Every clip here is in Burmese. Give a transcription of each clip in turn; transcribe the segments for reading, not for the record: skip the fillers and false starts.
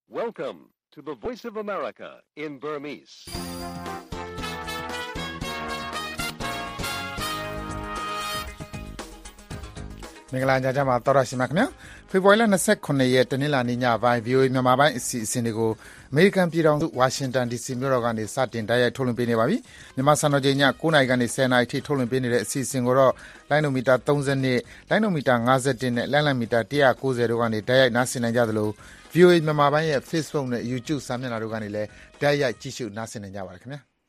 Welcome to the Voice of America in Burmese. ။မင်္ဂလာညချမ်းပါတော်ရရှိမြခင်ဗျာ။ဖေဖော်ဝါရီလ29ရက်တနင်္လာနေ့ညပိုင်း VOA မြန်မာပိုင်းအစီအစဉ်တွေကိုအမေရိကန်ပြည်ထောင်စုဝါရှင်တန် DC မြို့တော်ကနေစတင်တိုက်ရိုက်ထုတ်လွှင့်ပေးနေပါပြီ။မြန်မာစံတော်ချိန်ည9:00နာရီကနေ10:00နာရီထိထုတ်လွှင့်ပေးနေတဲ့အစီအစဉ်ကိုတော့လိုင်းနိုမီတာ32၊လိုင်းနိုမီတာ51နဲ့လိုင်းမီတာ190တို့ကနေတိုက်ရိုက်နားဆင်နိုင်ကြသလို VOA မြန်မာပိုင်းရဲ့ Facebook နဲ့ YouTube စာမျက်နှာတို့ကနေလည်းတိုက်ရိုက်ကြည့်ရှုနားဆင်နိုင်ကြပါတယ်ခင်ဗျာ။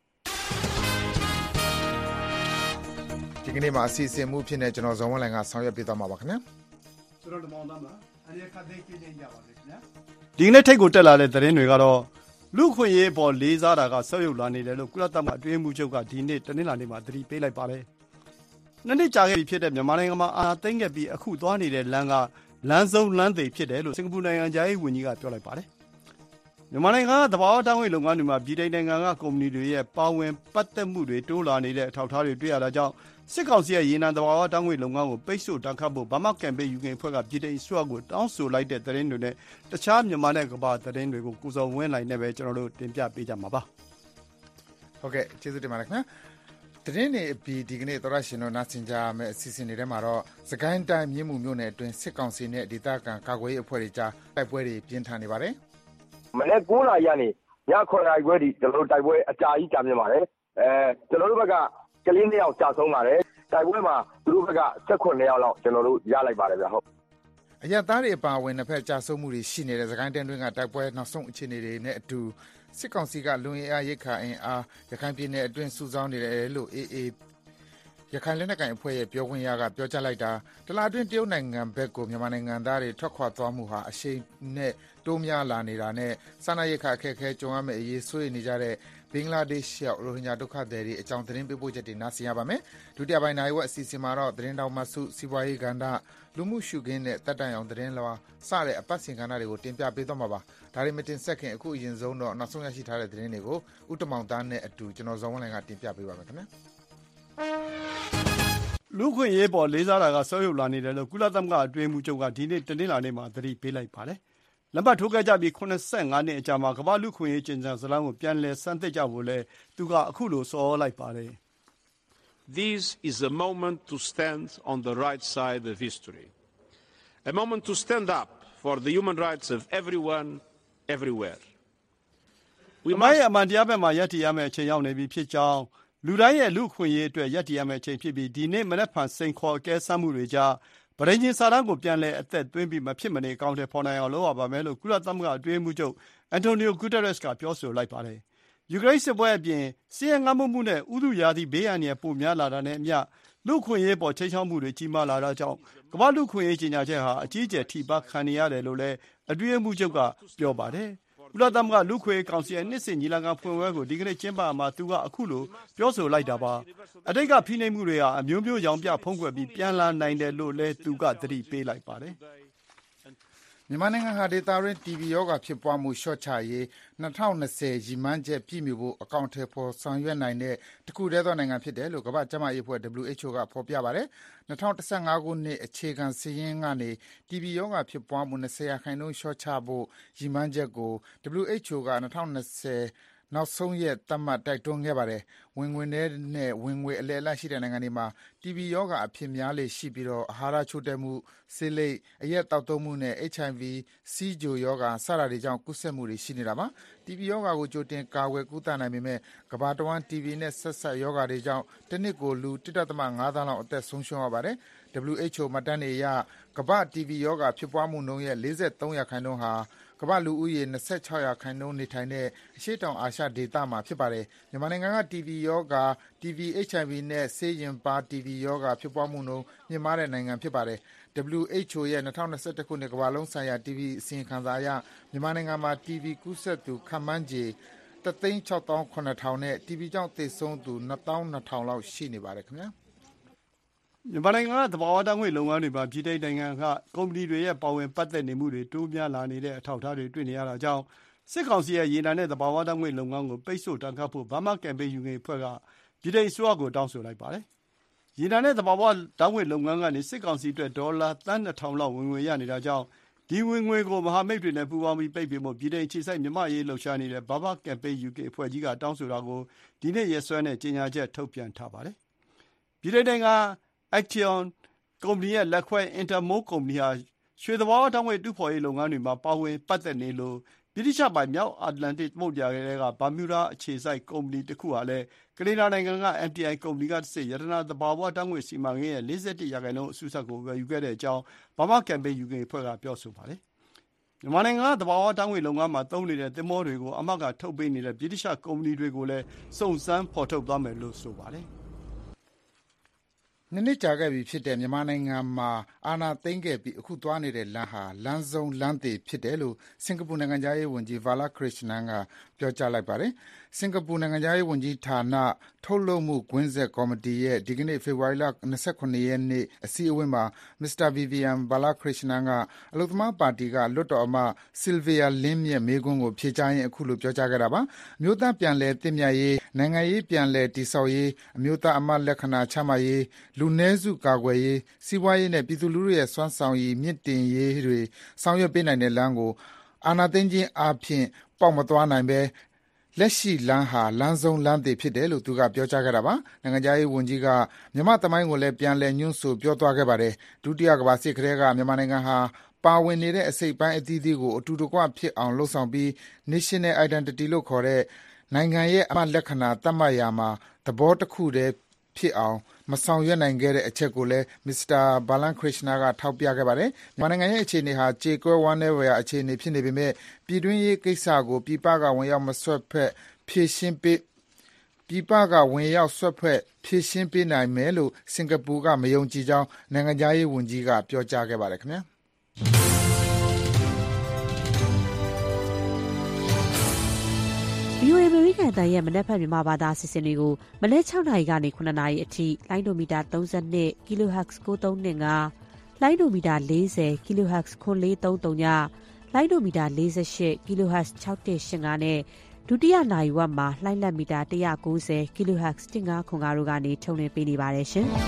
ဒီကနေ့မှာအစီအစဉ်မှုဖြစ်နေကျွန်တော်ဇော်ဝင်းလိုင်ကဆောင်ရွက်ပေးသွားမှာပါခင်ဗျာကျွန်တော်ဒီမောင်သားမှာအနေခတ်သိကြည့်ကြပါမယ်ခင်ဗျာဒီကနေ့ထိတ်ကိုတက်လာတဲ့သတင်းတွေကတော့လူခွင့်ရေးပေါ်လေးစားတာကဆက်ရုပ်လာနေတယ်လို့ကုလသမဂ္ဂအတွင်းမှုချုပ်ကဒီနေ့တနင်္လာနေ့မှာသတိပေးလိုက်ပါတယ်နှစ်နှစ်ကြာခဲ့ပြီဖြစ်တဲ့မြန်မာနိုင်ငံမှာအာဏာသိမ်းခဲ့ပြီးအခုသွားနေတဲ့လမ်းကလမ်းဆုံးလမ်းသိဖြစ်တယ်လို့စင်ကာပူနိုင်ငံသားရေးဝန်ကြီးကပြောလိုက်ပါတယ်မြန်မာနိုင်ငံကသဘာဝတောင်းဝေးလုပ်ငန်းတွေမှာပြည်ထောင်နိုင်ငံကကုမ္ပဏီတွေရဲ့ပါဝင်ပတ်သက်မှုတွေတိုးလာနေတဲ့အထောက်အထားတွေတွေ့ရတာကြောင့်စစ်ကောင်စီရဲ့ရေနံသဘာဝတောင်းဝေးလုပ်ငန်းကိုပိတ်ဆို့တာခတ်ဖို့ဘာမှကမ်ပိန်းယူခင်အဖွဲ့ကပြည်ထောင်စုကိုတောင်းဆိုလိုက်တဲ့သတင်းတွေနဲ့တခြားမြန်မာနဲ့ကမ္ဘာသတင်းတွေကိုကိုစော်ဝင်းလိုင်နဲ့ပဲကျွန်တော်တို့တင်ပြပေးကြမှာပါဟုတ်ကဲ့ကျေးဇူးတင်ပါတယ်ခင်ဗျာသတင်းတွေအပြီးဒီကနေ့သောရရှင်တို့နားဆင်ကြမယ့်အစီအစဉ်တွေထဲမှာတော့စကိုင်းတိုင်းမြင်းမှုမြို့နယ်အတွင်းစစ်ကောင်စီနဲ့ဒေသခံကာကွယ်ရေးအဖွဲ့တွေကြားတိုက်ပွဲတွေပြင်းထန်နေပါတယ်မနေ့9:00နာရီကနေည9:00နာရီခွဲထိကျွန်တော်တို့တိုက်ပွဲအကြာကြီးကြာမြင့်ပါတယ်ကျွန်တော်တို့ဘက်ကကလေး2ယောက်ကြာဆုံးပါတယ်တိုက်ပွဲမှာသူတို့ဘက်က18ယောက်လောက်ကျွန်တော်တို့ရလိုက်ပါတယ်ဗျဟုတ်အရသားတွေအပါအဝင်နှစ်ဖက်ကြာဆုံးမှုတွေရှိနေတဲ့စကိုင်းတိုင်းတွင်းကတိုက်ပွဲနောက်ဆုံးအခြေအနေတွေနဲ့အတူစစ်ကောင်စီကလွန်ရရိတ်ခါအင်အားရခိုင်ပြည်နယ်အတွင်းစုဆောင်းနေတယ်လို့AAရခိုင်လက်နက်ကိုင်အဖွဲ့ရဲ့ပြောခွင့်ရကပြောကြားလိုက်တာတလားအတွင်းတရုတ်နိုင်ငံဘက်ကိုမြန်မာနိုင်ငံသားတွေထွက်ခွာသွားမှုဟာအရှိန်နဲ့တိုးများလာနေတာနဲ့စာနာရိတ်ခါအခက်အခဲကြုံရမယ့်အရေးဆွေးနေကြတဲ့ဘင်္ဂလားဒေ့ရှ်ရောက်ရိုဟင်ဂျာဒုက္ခသည်တွေအကြောင်းသတင်းပေးပို့ချက်တွေနားဆင်ရပါမယ်။ဒုတိယပိုင်းနိုင်ဝက်အစီအစဉ်မှာတော့သတင်းတောင်မှစုစီးပွားရေးကဏ္ဍလူမှုရှုခင်းနဲ့တက်တန်အောင်သတင်းလွှာစတဲ့အပတ်စဉ်ကဏ္ဍတွေကိုတင်ပြပေးသွားမှာပါ။ဒါတွေမတင်ဆက်ခင်အခုအရင်ဆုံးတော့နောက်ဆုံးရရှိထားတဲ့သတင်းတွေကိုဥတမောင်သားနဲ့အတူကျွန်တော်ဇော်ဝင်းလိုင်ကတင်ပြပေးပါမယ်ခင်ဗျာ။လူခွင့်ရေးပေါ်လေးစားတာကဆက်ရုပ်လာနေတယ်လို့ကုလသမဂ္ဂအတွင်းမှုချုပ်ကဒီနေ့တနင်္လာနေ့မှာသတိပေးလိုက်ပါတယ်။လက်မှတ်ထိုးခဲ့ကြပြီး85နှစ်အကြာမှာကမ္ဘာလူခွင့်ရေးကျင့်ကြံစလမ်းကိုပြန်လည်စမ်းသစ်ကြဖို့လဲသူကအခုလိုဆော်လိုက်ပါတယ်။ This is a moment to stand on the right side of history. A moment to stand up for the human rights of everyone everywhere. အမှန်တရားဘက်မှာရပ်တည်ရမယ့်အချိန်ရောက်နေပြီဖြစ်ကြောင်းလူတိုင်းရဲ့လူခွင့်ရေးအတွက်ရပ်တည်ရမယ့်အချိန်ဖြစ်ပြီးဒီနေ့မနက်ဖြန်စိန်ခေါ်အကဲစမ်းမှုတွေကြားဗြိတိန်စာတမ်းကိုပြန်လည်အသက်သွင်းပြီးမဖြစ်မနေအကောင့်ထဲပေါ်နိုင်အောင်လုပ်ရပါမယ်လို့ကုလသမဂ္ဂအတွင်းမှုချုပ်အန်တိုနီယိုဂူတာရက်စ်ကပြောဆိုလိုက်ပါတယ်။ယူကရိန်းစစ်ပွဲအပြင်စီးရဲငတ်မွတ်မှုနဲ့ဥတုရာသီဘေးအန္တရာယ်ပိုများလာတာနဲ့အမျှလူခွင့်ရေးပေါ်ချိန်ချောက်မှုတွေကြီးမားလာတာကြောင့်ကမ္ဘာလူခွင့်ရေးကြေညာချက်ဟာအကြီးအကျယ်ထိပါခံနေရတယ်လို့လည်းအတွင်းမှုချုပ်ကပြောပါတယ်။ကုလသမဂ္ဂလူခွင့်ကောင်စီရဲ့နှစ်စဉ်ညီလာခံဖွင့်ပွဲကိုဒီကနေ့ကျင်းပမှာသူကအခုလိုပြောဆိုလိုက်တာပါအတိတ်ကဖိနှိပ်မှုတွေဟာအမျိုးမျိုးရောင်ပြဖုံးကွယ်ပြီးပြန်လာနိုင်တယ်လို့လည်းသူကသတိပေးလိုက်ပါတယ်မြန်မာနိုင်ငံဟာဒေသတွင်း TB ရောဂါဖြစ်ပွားမှုလျှော့ချရေး2020ရည်မှန်းချက်ပြည့်မီဖို့အကောင့်ထဲပေါ်ဆောင်ရွက်နိုင်တဲ့တခုတည်းသောနိုင်ငံဖြစ်တယ်လို့ကမ္ဘာ့ကျန်းမာရေးအဖွဲ့ WHO ကဖော်ပြပါတယ်2015ခုနှစ်အခြေခံစည်းရင်းကနေ TB ရောဂါဖြစ်ပွားမှု20%လျှော့ချဖို့ရည်မှန်းချက်ကို WHO က2020နောက်ဆုံးရက်သတ်မှတ်တိုက်တွန်းခဲ့ပါတယ်။ဝင်ငွေနဲ့ဝင်ငွေအလယ်အလတ်ရှိတဲ့နိုင်ငံတွေမှာ TB ရောဂါအဖြစ်များလေရှိပြီးအာဟာရချို့တဲ့မှုဆေးလိပ်အရက်တောက်သုံးမှုနဲ့ HIV ဆီးချိုရောဂါစတာတွေကြောင့်ကူးစက်မှုတွေရှိနေတာပါ။ TB ရောဂါကိုကြိုတင်ကာကွယ်ကုသနိုင်ပေမဲ့ကမ္ဘာတဝန်း TB နဲ့ဆက်စပ်ရောဂါတွေကြောင့်တစ်နှစ်ကိုလူ 1.5 သန်းလောက်အသက်ဆုံးရှုံးရပါတယ်။ WHO မှတ်တမ်းတွေအရကမ္ဘာ့ TB ရောဂါဖြစ်ပွားမှုနှုန်းရဲ့ 43% ဟာကမ္ဘာလူဦးရေ 26% နေထိုင်တဲ့အရှေ့တောင်အာရှဒေသမှာဖြစ်ပါတယ်။မြန်မာနိုင်ငံက TB ရောဂါ TB HIV နဲ့ဆေးရင်ပါ TB ရောဂါဖြစ်ပွားမှုနှုန်းမြင့်မားတဲ့နိုင်ငံဖြစ်ပါတယ်။ WHO ရဲ့2021ခုနှစ်ကမ္ဘာလုံးဆိုင်ရာ TB အစီရင်ခံစာအရမြန်မာနိုင်ငံမှာ TB ကူးစက်သူခန့်မှန်းခြေ1,670,000 နဲ့ TB ကြောင့်သေဆုံးသူ22,000 လောက်ရှိနေပါတယ်ခင်ဗျာ။မြန်မာနိုင်ငံကသဘာဝဓာတ်ငွေ့လုပ်ငန်းတွေမှာပြည်ထောင်နိုင်ငံကကုမ္ပဏီတွေရဲ့ပါဝင်ပတ်သက်နေမှုတွေတိုးများလာနေတဲ့အထောက်အထားတွေတွေ့နေရတာကြောင့်စစ်ကောင်စီရဲ့ရေနံနဲ့သဘာဝဓာတ်ငွေ့လုပ်ငန်းကိုပိတ်ဆို့တာခတ်ဖို့ဘာမှကမ်ပိန်းယူငယ်အဖွဲ့ကပြည်ထောင်စုကိုတောင်းဆိုလိုက်ပါတယ်။ရေနံနဲ့သဘာဝဓာတ်ငွေ့လုပ်ငန်းကနေစစ်ကောင်စီအတွက်ဒေါ်လာသန်း2000လောက်ဝင်ငွေရနေတာကြောင့်ဒီဝင်ငွေကိုမဟာမိတ်တွေနဲ့ပူးပေါင်းပြီးပိတ်ပင်ဖို့ဗြိတိန်အခြေစိုက်မြန်မာ့အရေးလှုပ်ရှားနေတဲ့ Burma Campaign UK အဖွဲ့ကြီးကတောင်းဆိုတာကိုဒီနေ့ရက်စွဲနဲ့ကြေညာချက်ထုတ်ပြန်ထားပါတယ်။ဗြိတိန်နိုင်ငံ Action ကုမ္ပဏီရဲ့လက်ခွဲ Intermol ကုမ္ပဏီဟာရွှေသဘာဝဓာတ်ငွေ့တူးဖော်ရေးလုပ်ငန်းတွေမှာပါဝင်ပတ်သက်နေလို့ဗြိတိသျှပိုင်မြောက်အတ္တလန္တိတ်သမုဒ္ဒရာထဲကဘာမြူဒါအခြေစိုက်ကုမ္ပဏီတစ်ခုဟာလည်းကနေဒါနိုင်ငံက MTI ကုမ္ပဏီကတဆင့်ရတနာသဘာဝဓာတ်ငွေ့စီမံကိန်းရဲ့ 41% အစုစပ်ကိုဝယ်ယူခဲ့တဲ့အကြောင်း Burma Campaign UK အဖွဲ့ကပြောဆိုပါတယ်။မြန်မာနိုင်ငံကသဘာဝဓာတ်ငွေ့လုပ်ငန်းမှာသုံးနေတဲ့သင်္ဘောတွေကိုအာမခံထုတ်ပေးနေတဲ့ဗြိတိသျှကုမ္ပဏီတွေကိုလည်းစုံစမ်းဖော်ထုတ်သွားမယ်လို့ဆိုပါတယ်။နှစ်ကြာခဲ့ပြီဖြစ်တဲ့မြန်မာနိုင်ငံမှာအာဏာသိမ်းခဲ့ပြီးအခုသွားနေတဲ့လမ်းဟာလမ်းဆုံးလမ်းသေဖြစ်တယ်လို့စင်ကာပူနိုင်ငံသားရေးဝန်ကြီး Vala Krishnan ကပြောကြားလိုက်ပါတယ်။စင်ကာပူနိုင်ငံသားရေးဝန်ကြီးဌာနထုတ်လုပ်မှုကွင်းဆက်ကော်မတီရဲ့ဒီကနေ့ဖေဖော်ဝါရီလ29ရက်နေ့အစည်းအဝေးမှာ Mr. Vivian Balakrishnan ကအလုပ်သမားပါတီကလွှတ်တော်အမတ် Sylvia Lim ရဲ့မေးခွန်းကိုဖြေကြားရင်းအခုလိုပြောကြားခဲ့တာပါ။အမျိုးသားပြန်လည်သင့်မြတ်ရေးနိုင်ငံရေးပြန်လည်တည်ဆောက်ရေးအမျိုးသားအမတ်လက္ခဏာချမှတ်ရေးလူနည်းစုကာကွယ်ရေးစီးပွားရေးနဲ့ပြည်သူလူထုရဲ့စွမ်းဆောင်ရည်မြင့်တင်ရေးတွေဆောင်ရွက်ပေးနိုင်တဲ့လမ်းကိုအာဏာသိမ်းခြင်းအပြင်ပေါက်မသွားနိုင်ပဲလက်ရှိလမ်းဟာလမ်းဆုံးလမ်းသေဖြစ်တယ်လို့သူကပြောကြားခဲ့တာပါနိုင်ငံခြားရေးဝန်ကြီးကမြန်မာသမိုင်းကိုလည်းပြန်လည်ညွှန်းဆိုပြောသွားခဲ့ပါတယ်ဒုတိယကမ္ဘာစစ်ကတည်းကမြန်မာနိုင်ငံဟာပါဝင်နေတဲ့အစိတ်ပိုင်းအသီးသီးကိုအတူတကွဖြစ်အောင်လှုပ်ဆောင်ပြီး National Identity လို့ခေါ်တဲ့နိုင်ငံရဲ့အမှတ်လက္ခဏာသတ်မှတ်ရာမှာသဘောတစ်ခုတည်းဖြစ်အောင်မဆောင်ရွက်နိုင်ခဲ့တဲ့အချက်ကိုလည်း Mr. Balakrishnan ကထောက်ပြခဲ့ပါတယ်။မြန်မာနိုင်ငံရဲ့အခြေအနေဟာကြေကွဲဝမ်းနည်းဖွယ်အခြေအနေဖြစ်နေပေမဲ့ပြည်တွင်းရေးကိစ္စကိုပြည်ပကဝင်ရောက်စွက်ဖက်ဖြည့်ရှင်းပေးနိုင်မယ်လို့စင်ကာပူကမယုံကြည်ကြောင်းနိုင်ငံခြားရေးဝန်ကြီးကပြောကြားခဲ့ပါတယ်ခင်ဗျာ။ VOA အမေရိကန်အသံရဲ့မနက်ဖြန်မြန်မာဘာသာအစီအစဉ်တွေကိုမနက်6နာရီကနေ9နာရီအထိလိုင်းဒိုမီတာ32 kHz 9325လိုင်းဒိုမီတာ40 kHz 9430ညလိုင်းဒိုမီတာ48 kHz 6185နဲ့ဒုတိယနာရီဝက်မှာလိုင်းလက်မီတာ190 kHz 1505တို့ကနေထုတ်လွှင့်ပေးနေပါတယ်ရှင်။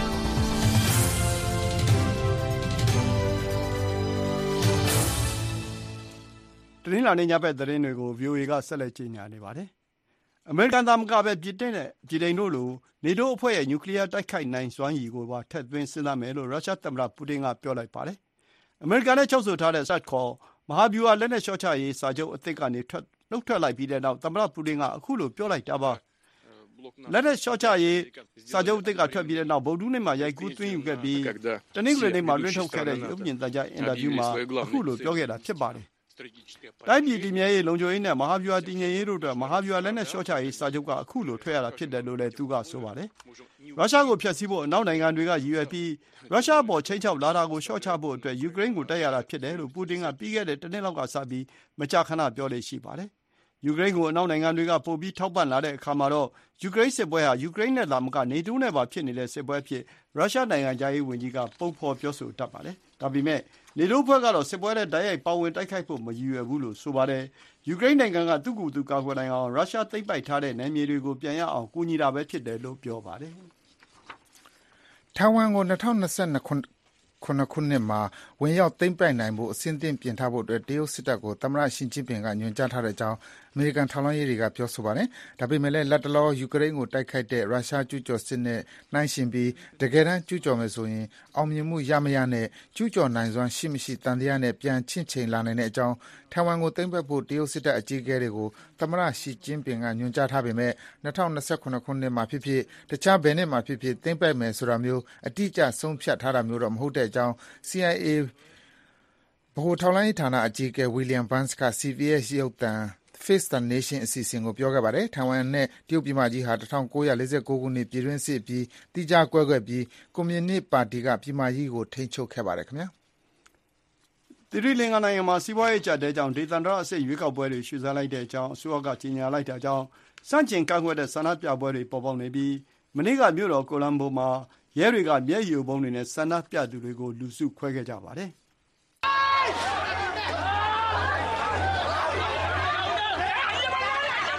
တနင်္လာနေ့ညဘက်သတင်းတွေကို VOA ကဆက်လက်ကြေညာနေပါတယ်။အမေရိကန်သာမကပဲဗြိတိန်တို့လိုနေတိုးအဖွဲ့ရဲ့နျူကလ িয়ার တိုက်ခိုက်နိုင်စွမ်းရည်ကိုပါထည့်သွင်းစဉ်းစားမယ်လို့ရုရှားသမ္မတပူတင်ကပြောလိုက်ပါတယ်။အမေရိကန်နဲ့ချုပ်ဆိုထားတဲ့ START ခေါ်မဟာဗျူဟာလက်နက်လျှော့ချရေးစာချုပ်အသစ်ကနေနှုတ်ထွက်လိုက်ပြီးတဲ့နောက်သမ္မတပူတင်ကအခုလိုပြောလိုက်တာပါ။လက်နက်လျှော့ချရေးစာချုပ်အသစ်ကထွက်ပြီးတဲ့နောက်ဗုဒ္ဓဟူးနေ့မှာရိုက်ကူးသွင်းယူခဲ့ပြီးတနင်္ဂနွေနေ့မှာလွှင့်ထုတ်ခဲ့တဲ့ရုပ်မြင်သံကြားအင်တာဗျူးမှာအခုလိုပြောခဲ့တာဖြစ်ပါတယ်။တိုင်းပြည်တည်မြဲရေးလုံခြုံရေးနဲ့မဟာဗျူဟာတည်ငြိမ်ရေးတို့အတွက်မဟာဗျူဟာလက်နက်လျှော့ချရေးစာချုပ်ကအခုလိုထွက်ရတာဖြစ်တယ်လို့လည်းသူကဆိုပါတယ်။ရုရှားကိုဖျက်ဆီးဖို့အနောက်နိုင်ငံတွေကရည်ရွယ်ပြီးရုရှားအပေါ်ချိန်ချောက်လာတာကိုလျှော့ချဖို့အတွက်ယူကရိန်းကိုတိုက်ရတာဖြစ်တယ်လို့ပူတင်ကပြီးခဲ့တဲ့တစ်နှစ်လောက်ကစပြီးမကြာခဏပြောလေ့ရှိပါတယ်။ယူကရိန်းကိုအနောက်နိုင်ငံတွေကပိုပြီးထောက်ပံ့လာတဲ့အခါမှာတော့ယူကရိန်းစစ်ပွဲဟာယူကရိန်းနဲ့သာမကနေတိုးနဲ့ပါဖြစ်နေတဲ့စစ်ပွဲဖြစ်ရုရှားနိုင်ငံခြားရေးဝန်ကြီးကပုံဖော်ပြောဆိုတတ်ပါတယ်။ဒါပေမဲ့နေတိုးဖွဲ့ကတော့စစ်ပွဲနဲ့တိုက်ရိုက်ပါဝင်တိုက်ခိုက်ဖို့မရည်ရွယ်ဘူးလို့ဆိုပါတယ်။ယူကရိန်းနိုင်ငံကသူ့ကိုယ်သူကာကွယ်နိုင်အောင်ရုရှားသိမ်းပိုက်ထားတဲ့နယ်မြေတွေကိုပြန်ရအောင်ကူညီတာပဲဖြစ်တယ်လို့ပြောပါတယ်။ထိုင်ဝမ်ကို2022ခုနှစ်မှာဝင်ရောက်သိမ်းပိုက်နိုင်ဖို့အဆင့်သင့်ပြင်ထားဖို့အတွက်တရုတ်စစ်တပ်ကိုသမ္မတရှီကျင့်ပင်ကညွှန်ကြားထားတဲ့အကြောင်းအမေရိကန်ထောက်လှမ်းရေးတွေကပြောဆိုပါတယ်။ဒါပေမဲ့လည်းလက်တလောယူကရိန်းကိုတိုက်ခိုက်တဲ့ရုရှားကျူးကျော်စစ်နဲ့နှိုင်းယှဉ်ပြီးတကယ်တမ်းကျူးကျော်မယ်ဆိုရင်အောင်မြင်မှုရမရနဲ့ကျူးကျော်နိုင်စွမ်းရှိမရှိတန်တရားနဲ့ပြန်ချင့်ချိန်လာနိုင်တဲ့အကြောင်းထိုင်ဝမ်ကိုသိမ်းပိုက်ဖို့တရုတ်စစ်တပ်အကြီးအကဲတွေကိုသမ္မတရှီကျင့်ပင်ကညွှန်ကြားထားပေမဲ့2029ခုနှစ်မှာဖြစ်ဖြစ်တခြားဘယ်နှစ်မှာဖြစ်ဖြစ်သိမ်းပိုက်မယ်ဆိုတာမျိုးအတိအကျဆုံးဖြတ်ထားတာမျိုးတော့မဟုတ်တဲ့အကြောင်း CIA ဗဟိုထောက်လှမ်းရေးဌာနအကြီးအကဲ William Burns က CBS ရုပ်သံ Face the Nation အစီအစဉ်ကိုပြောခဲ့ပါတယ်။ထိုင်ဝမ်နဲ့တရုတ်ပြည်မကြီးဟာ1949ခုနှစ်ပြည်တွင်းစစ်ပြီးသီးခြားကွဲပြီးကွန်မြူနစ်ပါတီကပြည်မကြီးကိုထိန်းချုပ်ခဲ့ပါတယ်ခင်ဗျာ။သီရိလင်္ကာနိုင်ငံမှာစီးပွားရေးကျတဲ့ကြောင့်ဒေသန္တရအဆင့်ရွေးကောက်ပွဲတွေရွှေ့ဆိုင်းလိုက်တဲ့အကြောင်းအစိုးရကကြေညာလိုက်တာကြောင့်စန့်ကျင်ကန့်ကွက်တဲ့ဆန္ဒပြပွဲတွေပေါ်ပေါက်နေပြီးမနေ့ကမြို့တော်ကိုလံဘိုမှာရဲတွေကမျက်ရည်ယိုဗုံးတွေနဲ့ဆန္ဒပြသူတွေကိုလူစုခွဲခဲ့ကြပါတယ်။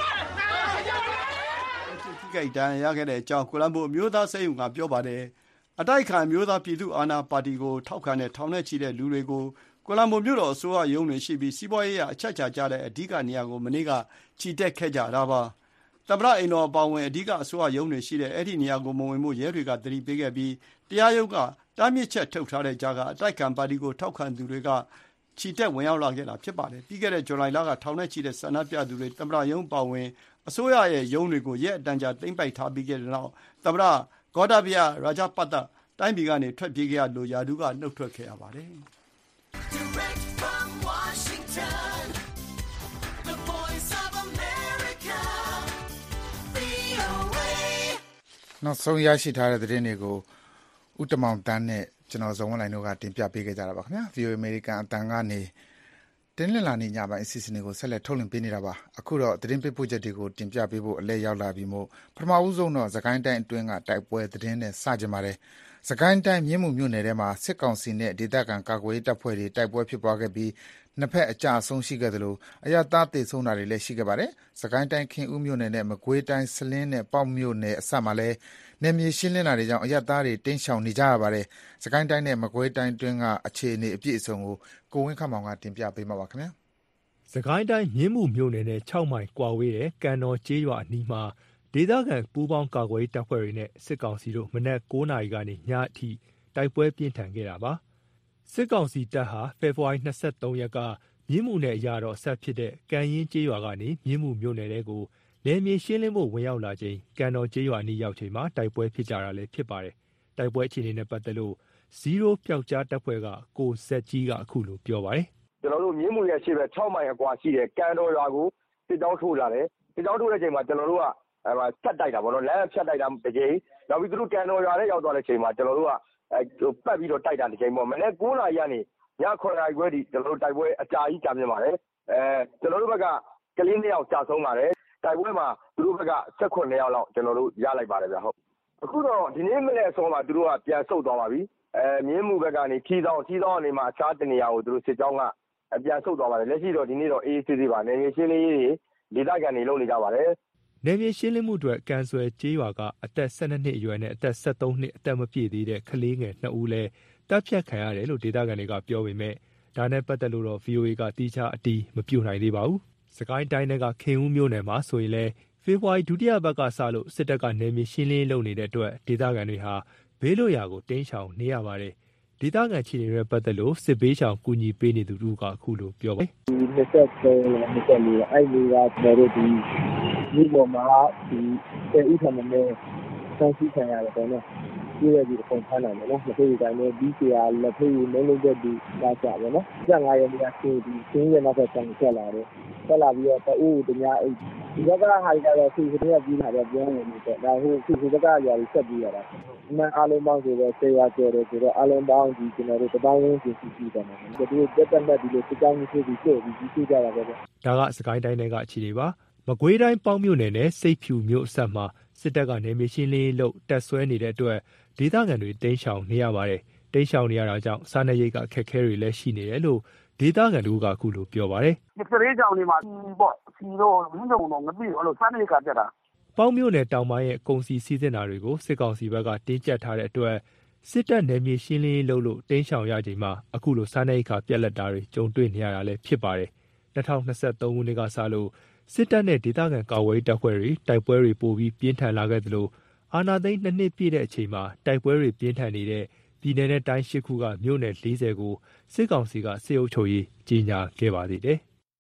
ထိခိုက်ဒဏ်ရာရခဲ့တဲ့အကြောင်းကိုလံဘိုအမျိုးသားဆေးရုံကပြောပါတယ်အတိုက်အခံအမျိုးသားပြည်သူ့အာဏာပါတီကိုထောက်ခံတဲ့ထောင်နဲ့ချီတဲ့လူတွေကိုကွာလာလမ်ပူမြို့တော်အစိုးရရုံးတွေရှိပြီးစီးပွားရေးအချက်အခြာကျတဲ့အဓိကနေရာကိုမနေ့ကချီတက်ခဲ့ကြတာပါ။သမ္မတအိမ်တော်အပါအဝင်အဓိကအစိုးရရုံးတွေရှိတဲ့အဲ့ဒီနေရာကိုမဝင်ဖို့ရဲတွေကသတိပေးခဲ့ပြီးတရားရုံးကတားမြစ်ချက်ထုတ်ထားတဲ့ကြားကအတိုက်အခံပါတီကိုထောက်ခံသူတွေကချီတက်ဝင်ရောက်လာခဲ့တာဖြစ်ပါတယ်။ပြီးခဲ့တဲ့ဇူလိုင်လကထောင်နဲ့ချီတဲ့ဆန္ဒပြသူတွေသမ္မတရုံးအပါအဝင်အစိုးရရဲ့ရုံးတွေကိုရက်အတန်ကြာသိမ်းပိုက်ထားပြီးတဲ့နောက်သမ္မတဂေါ်တာဘယာရာဂျပတ်တာတိုင်းပြည်ကနေထွက်ပြေးခဲ့ရလို့ယာဒူးကနှုတ်ထွက်ခဲ့ရပါတယ်။ Direct from Washington, the voice of America, VOA. နောက်ဆုံးရရှိထားတဲ့သတင်းတွေကိုဦးတမောင်တန်းနဲ့ကျွန်တော်ဇော်ဝင်းလိုင်တို့ကတင်ပြပေးခဲ့ကြတာပါခင်ဗျာ VOA American အတန်ကနေတင်းလင်းလာနေညပိုင်းအစီအစဉ်တွေကိုဆက်လက်ထုတ်လွှင့်ပေးနေတာပါအခုတော့သတင်းပေးပို့ချက်တွေကိုတင်ပြပေးဖို့အလဲရောက်လာပြီမို့ပထမဦးဆုံးတော့သခိုင်းတိုင်းအတွင်းကတိုက်ပွဲသတင်းနဲ့စကြပါတယ်စကိုင်းတိုင်းမြင်းမှုမြို့နယ်ထဲမှာစစ်ကောင်စီနဲ့ဒေသခံကာကွယ်ရေးတပ်ဖွဲ့တွေတိုက်ပွဲဖြစ်ပွားခဲ့ပြီးနှစ်ဖက်အကြအဆုံးရှိခဲ့သလိုအရသားတေဆုံးတာတွေလည်းရှိခဲ့ပါတယ်။စကိုင်းတိုင်းခင်ဦးမြို့နယ်နဲ့မကွေးတိုင်းစလင်းနဲ့ပေါက်မြို့နယ်အစပ်မှာလည်းနယ်မြေရှင်းလင်းတာတွေကြောင့်အရသားတွေတင်းရှောင်နေကြရပါတယ်။စကိုင်းတိုင်းနဲ့မကွေးတိုင်းတွင်းကအခြေအနေအပြည့်အစုံကိုဝင်းခမောင်ကတင်ပြပေးမှာပါခင်ဗျာ။စကိုင်းတိုင်းမြင်းမှုမြို့နယ်နဲ့6မိုင်ကွာဝေးတဲ့ကန်တော်ကျေးရွာအနီးမှာဒေသခံပူးပေါင်းကာကွယ်ရေးတပ်ဖွဲ့တွေနဲ့စစ်ကောင်စီတို့မနက်9နာရီကနေညအထိတိုက်ပွဲပြင်းထန်ခဲ့တာပါ။စစ်ကောင်စီတပ်ဟာဖေဖော်ဝါရီ23ရက်ကမြင်းမှုနယ်အရတော့ဆက်ဖြစ်တဲ့ကန်ရင်ကျေးရွာကနေမြင်းမှုမြို့နယ်တဲကိုနယ်မြေရှင်းလင်းဖို့ဝင်ရောက်လာချိန်ကန်တော်ကျေးရွာအနီးရောက်ချိန်မှာတိုက်ပွဲဖြစ်ကြတာလည်းဖြစ်ပါတယ်။တိုက်ပွဲအခြေအနေနဲ့ပတ်သက်လို့0ပျောက်ကြားတပ်ဖွဲ့ကကိုဇက်ကြီးကအခုလိုပြောပါတယ်။ကျွန်တော်တို့မြင်းမှုရဲ့ရှေ့ဘက်6မိုင်အကွာရှိတဲ့ကန်တော်ရွာကိုစစ်တောင်းထိုးလာတယ်။စစ်တောင်းထိုးတဲ့ချိန်မှာကျွန်တော်တို့ကဆက်တိုက်တာပေါ့နော်လမ်းဖြတ်တိုက်တာတစ်ကြိမ်နောက်ပြီးသူတို့ကန်တော်ရွာထဲရောက်သွားတဲ့ချိန်မှာကျွန်တော်တို့ကပတ်ပြီးတော့တိုက်တာတစ်ကြိမ်ပေါ့မနေ့9နာရီကနေည9နာရီခွဲထိကျွန်တော်တို့တိုက်ပွဲအကြာကြီးကြာမြင့်ပါတယ်ကျွန်တော်တို့ဘက်ကကလေး2ယောက်ကြာဆုံးပါတယ်တိုက်ပွဲမှာသူတို့ဘက်က18ယောက်လောက်ကျွန်တော်တို့ရလိုက်ပါတယ်ဗျဟုတ်အခုတော့ဒီနေ့မနေ့အစောမှာသူတို့ကပြန်ဆုတ်သွားပါပြီမြင်းမှုဘက်ကနေထီဆောင်ကနေမှအခြားတနေရာကိုသူတို့စစ်ကြောင်းကပြန်ဆုတ်သွားပါတယ်လက်ရှိတော့ဒီနေ့တော့အေးအေးဆေးဆေးပါနေနေရှင်းလင်းရေးတွေဒေသခံတွေလုပ်နေကြပါတယ်နယ်မြေရှင်းလင်းမှုအတွက်ကန်ဆွယ်ကျေးရွာကအသက်12နှစ်အရွယ်နဲ့အသက်13နှစ်အသက်မပြည့်သေးတဲ့ကလေးငယ်2ဦးလည်းတပ်ဖြတ်ခံရတယ်လို့ဒေသခံတွေကပြောပေမဲ့ဒါနဲ့ပတ်သက်လို့တော့ VOA ကတိကျအတီးမပြုတ်နိုင်သေးပါဘူး။စကိုင်းတိုင်းကခင်ဦးမြို့နယ်မှာဆိုရင်လည်းဖေဖော်ဝါရီဒုတိယပတ်ကစလို့စစ်တပ်ကနယ်မြေရှင်းလင်းလုပ်နေတဲ့အတွက်ဒေသခံတွေဟာဘေးလွတ်ရာကိုတင်းရှောင်နေရပါတယ်။ဒေသခံချီတွေနဲ့ပတ်သက်လို့စစ်ဘေးရှောင်ကူညီပေးနေသူတို့ကအခုလိုပြောပါတယ်။ဒီ23အဲ့ဒီကကျွန်တော်တို့ဒီဒီပေါ်မှာဒီဥထမနဲ့ဆန်းစီခံရတယ်ပေါ့နော်ပြည့်ရပြီးပုံဖမ်းနိုင်တယ်နော်မသိဘူးတိုင်းလည်းဒီစီကလက်ဖေးလုံးလုံးတဲ့ဒီလာကြပါနော်25ရက်နေ့ကဆင်းရနောက်ဆက်ဆက်လာတယ်ဆက်လာပြီးတော့တူတ냐အိတ်ဒီဘက်ကဟာကြတော့စီစီတည်းပြီးလာတော့ပြောနေတယ်ဒါဟိုစီစီဘက်ကရာကြီးဆက်ပြီးရတာအမှန်အားလုံးပေါင်းဆိုတော့ဆေးရကျော်တယ်ဆိုတော့အားလုံးပေါင်းဒီကျွန်တော်တို့တပေါင်းလုံးစီစီတယ်နော်ဒီလိုတက်တက်ဒီလိုစကောင်းကြီးပြီးဆိုပြီးကြတာပဲဒါကစကိုင်းတိုင်းကအခြေအနေပါမကွေးတိုင်းပေါင်းမြို့နယ်နဲ့စိတ်ဖြူမြို့အစပ်မှာစစ်တပ်ကနေမြေရှင်းလင်းလို့တက်ဆွဲနေတဲ့အတွက်ဒေသခံတွေတင်းရှောင်နေရပါတယ်။တင်းရှောင်နေရတာကြောင့်စားနပ်ရိက္ခာအခက်အခဲတွေလည်းရှိနေတယ်လို့ဒေသခံတို့ကအခုလိုပြောပါတယ်။ဒီပြည်ကြောင်တွေမှာပေါ့စီတော့ဝင်းတော့ငပိအဲ့လိုစားနပ်ရိက္ခာတက်တာ။ပေါင်းမြို့နယ်တောင်ပိုင်းရဲ့ကုန်စည်စီးဆင်းတာတွေကိုစစ်ကောင်စီဘက်ကတင်းကျပ်ထားတဲ့အတွက်စစ်တပ်နယ်မြေရှင်းလင်းလို့တင်းရှောင်ရချိန်မှာအခုလိုစားနပ်ရိက္ခာပြက်လက်တာတွေကြုံတွေ့နေရတာလည်းဖြစ်ပါတယ်။2023ခုနှစ်ကစလို့စစ်တပ်နဲ့ဒေသခံကာကွယ်ရေးတပ်ဖွဲ့တွေတိုက်ပွဲတွေပိုပြီးပြင်းထန်လာခဲ့သလိုအာဏာသိမ်း2နှစ်ပြည့်တဲ့အချိန်မှာတိုက်ပွဲတွေပြင်းထန်နေတဲ့ပြည်내နဲ့တိုင်း8ခုကမြို့နယ်40ကိုစစ်ကောင်စီကစစ်အုပ်ချုပ်ရေးကြီးညာခဲ့ပါသေးတယ်